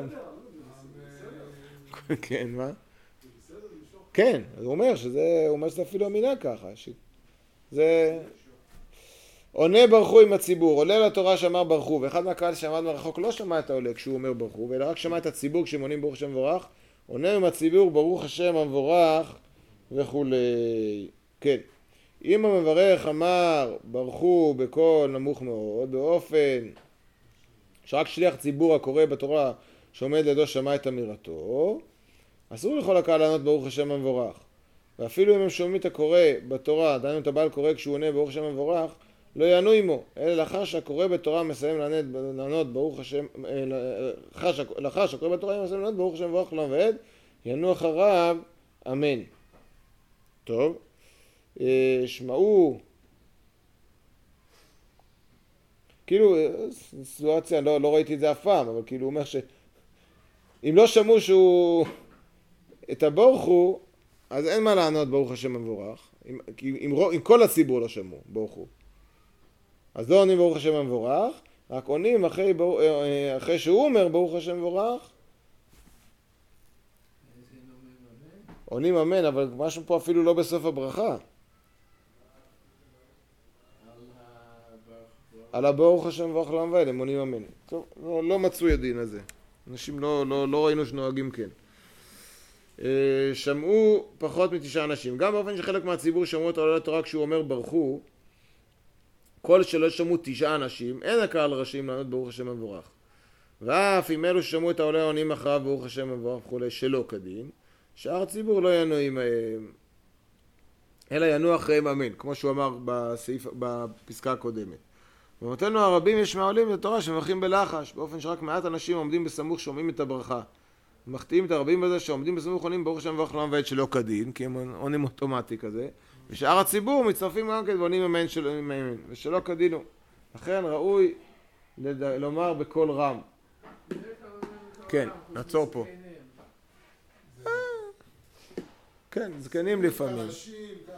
כן, מה? כן, הוא אומר שזה אפילו המילה ככה. זה... עונה ברכו עם הציבור, עולה לתורה שאמר ברכו, ואחד מהקהל שעמד מרחוק לא שמע את העולה כשהוא אומר ברכו, אלא רק שמע את הציבור כשהם עונים ברוך השם מבורך, עונה עם הציבור ברוך השם המבורך וכולי. כן. אם המברך אמר ברכו בקול נמוך מאוד, באופן שרק שליח ציבור הקורא בתורה שעומד לידו שמע את אמירתו, אסור לכל הקהל לענות ברוך השם המבורך. ואפילו אם הם שומעים את הקורא בתורה, דיינו את הבעל קורא כשהוא עונה ברוך השם המבורך, לא יענו עמו, אלא לאחר שהקורא בתורה מסיים לענות ברוך השם, לאחר שהקורא בתורה מסיים לענות ברוך השם מבורך לעולם ועד, יענו אחריו אמן. טוב, שמעו, כאילו, סיטואציה, לא ראיתי את זה אף פעם, אבל כאילו הוא אומר אם לא שמעו שהוא את הבורך הוא, אז אין מה לענות ברוך השם המבורך, אם כל הציבור לא שמעו ברוך הוא. אז לא עונים ברוך השם המבורך, רק עונים אחרי שהוא אומר ברוך השם מבורך. עונים אמן, אבל משהו פה אפילו לא בסוף הברכה. על הברוך השם מבורך לעולם ועד, הם עונים אמן. טוב, לא מצוי הדין הזה. אנשים לא ראינו שנוהגים כן. שמעו פחות מ9 אנשים. גם באופן שחלק מהציבור שמעו את העולה לתורה כשהוא אומר ברכו, כל שלא שמעו 9 אנשים, אין הקהל רשאים לענות ברוך השם המבורך. ואף אם אלו ששמעו את העולה עונים אחריו ברוך השם המבורך וכולי שלא כדין, שאר הציבור לא יענו עמהם, אלא יענו אחריהם אמן, כמו שהוא אמר בפסקה הקודמת. במותינו הרבים יש מהעולים לתורה שמברכים בלחש, באופן שרק מעט אנשים עומדים בסמוך שומעים את הברכה. מחטיאים את הרבים בזה שעומדים בסמוך עונים ברוך השם המבורך לעולם ועד שלא כדין, כי הם עונים אוטומטי כזה. ושאר הציבור מצטרפים גם כן ועונים אמן ושלא כדינו. לכן ראוי לומר בקול רם. כן, נעצור פה. כן, זקנים לפעמים. אנשים ככה...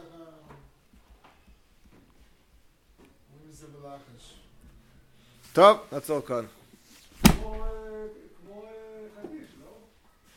אומרים את זה בלחש. טוב, נעצור כאן.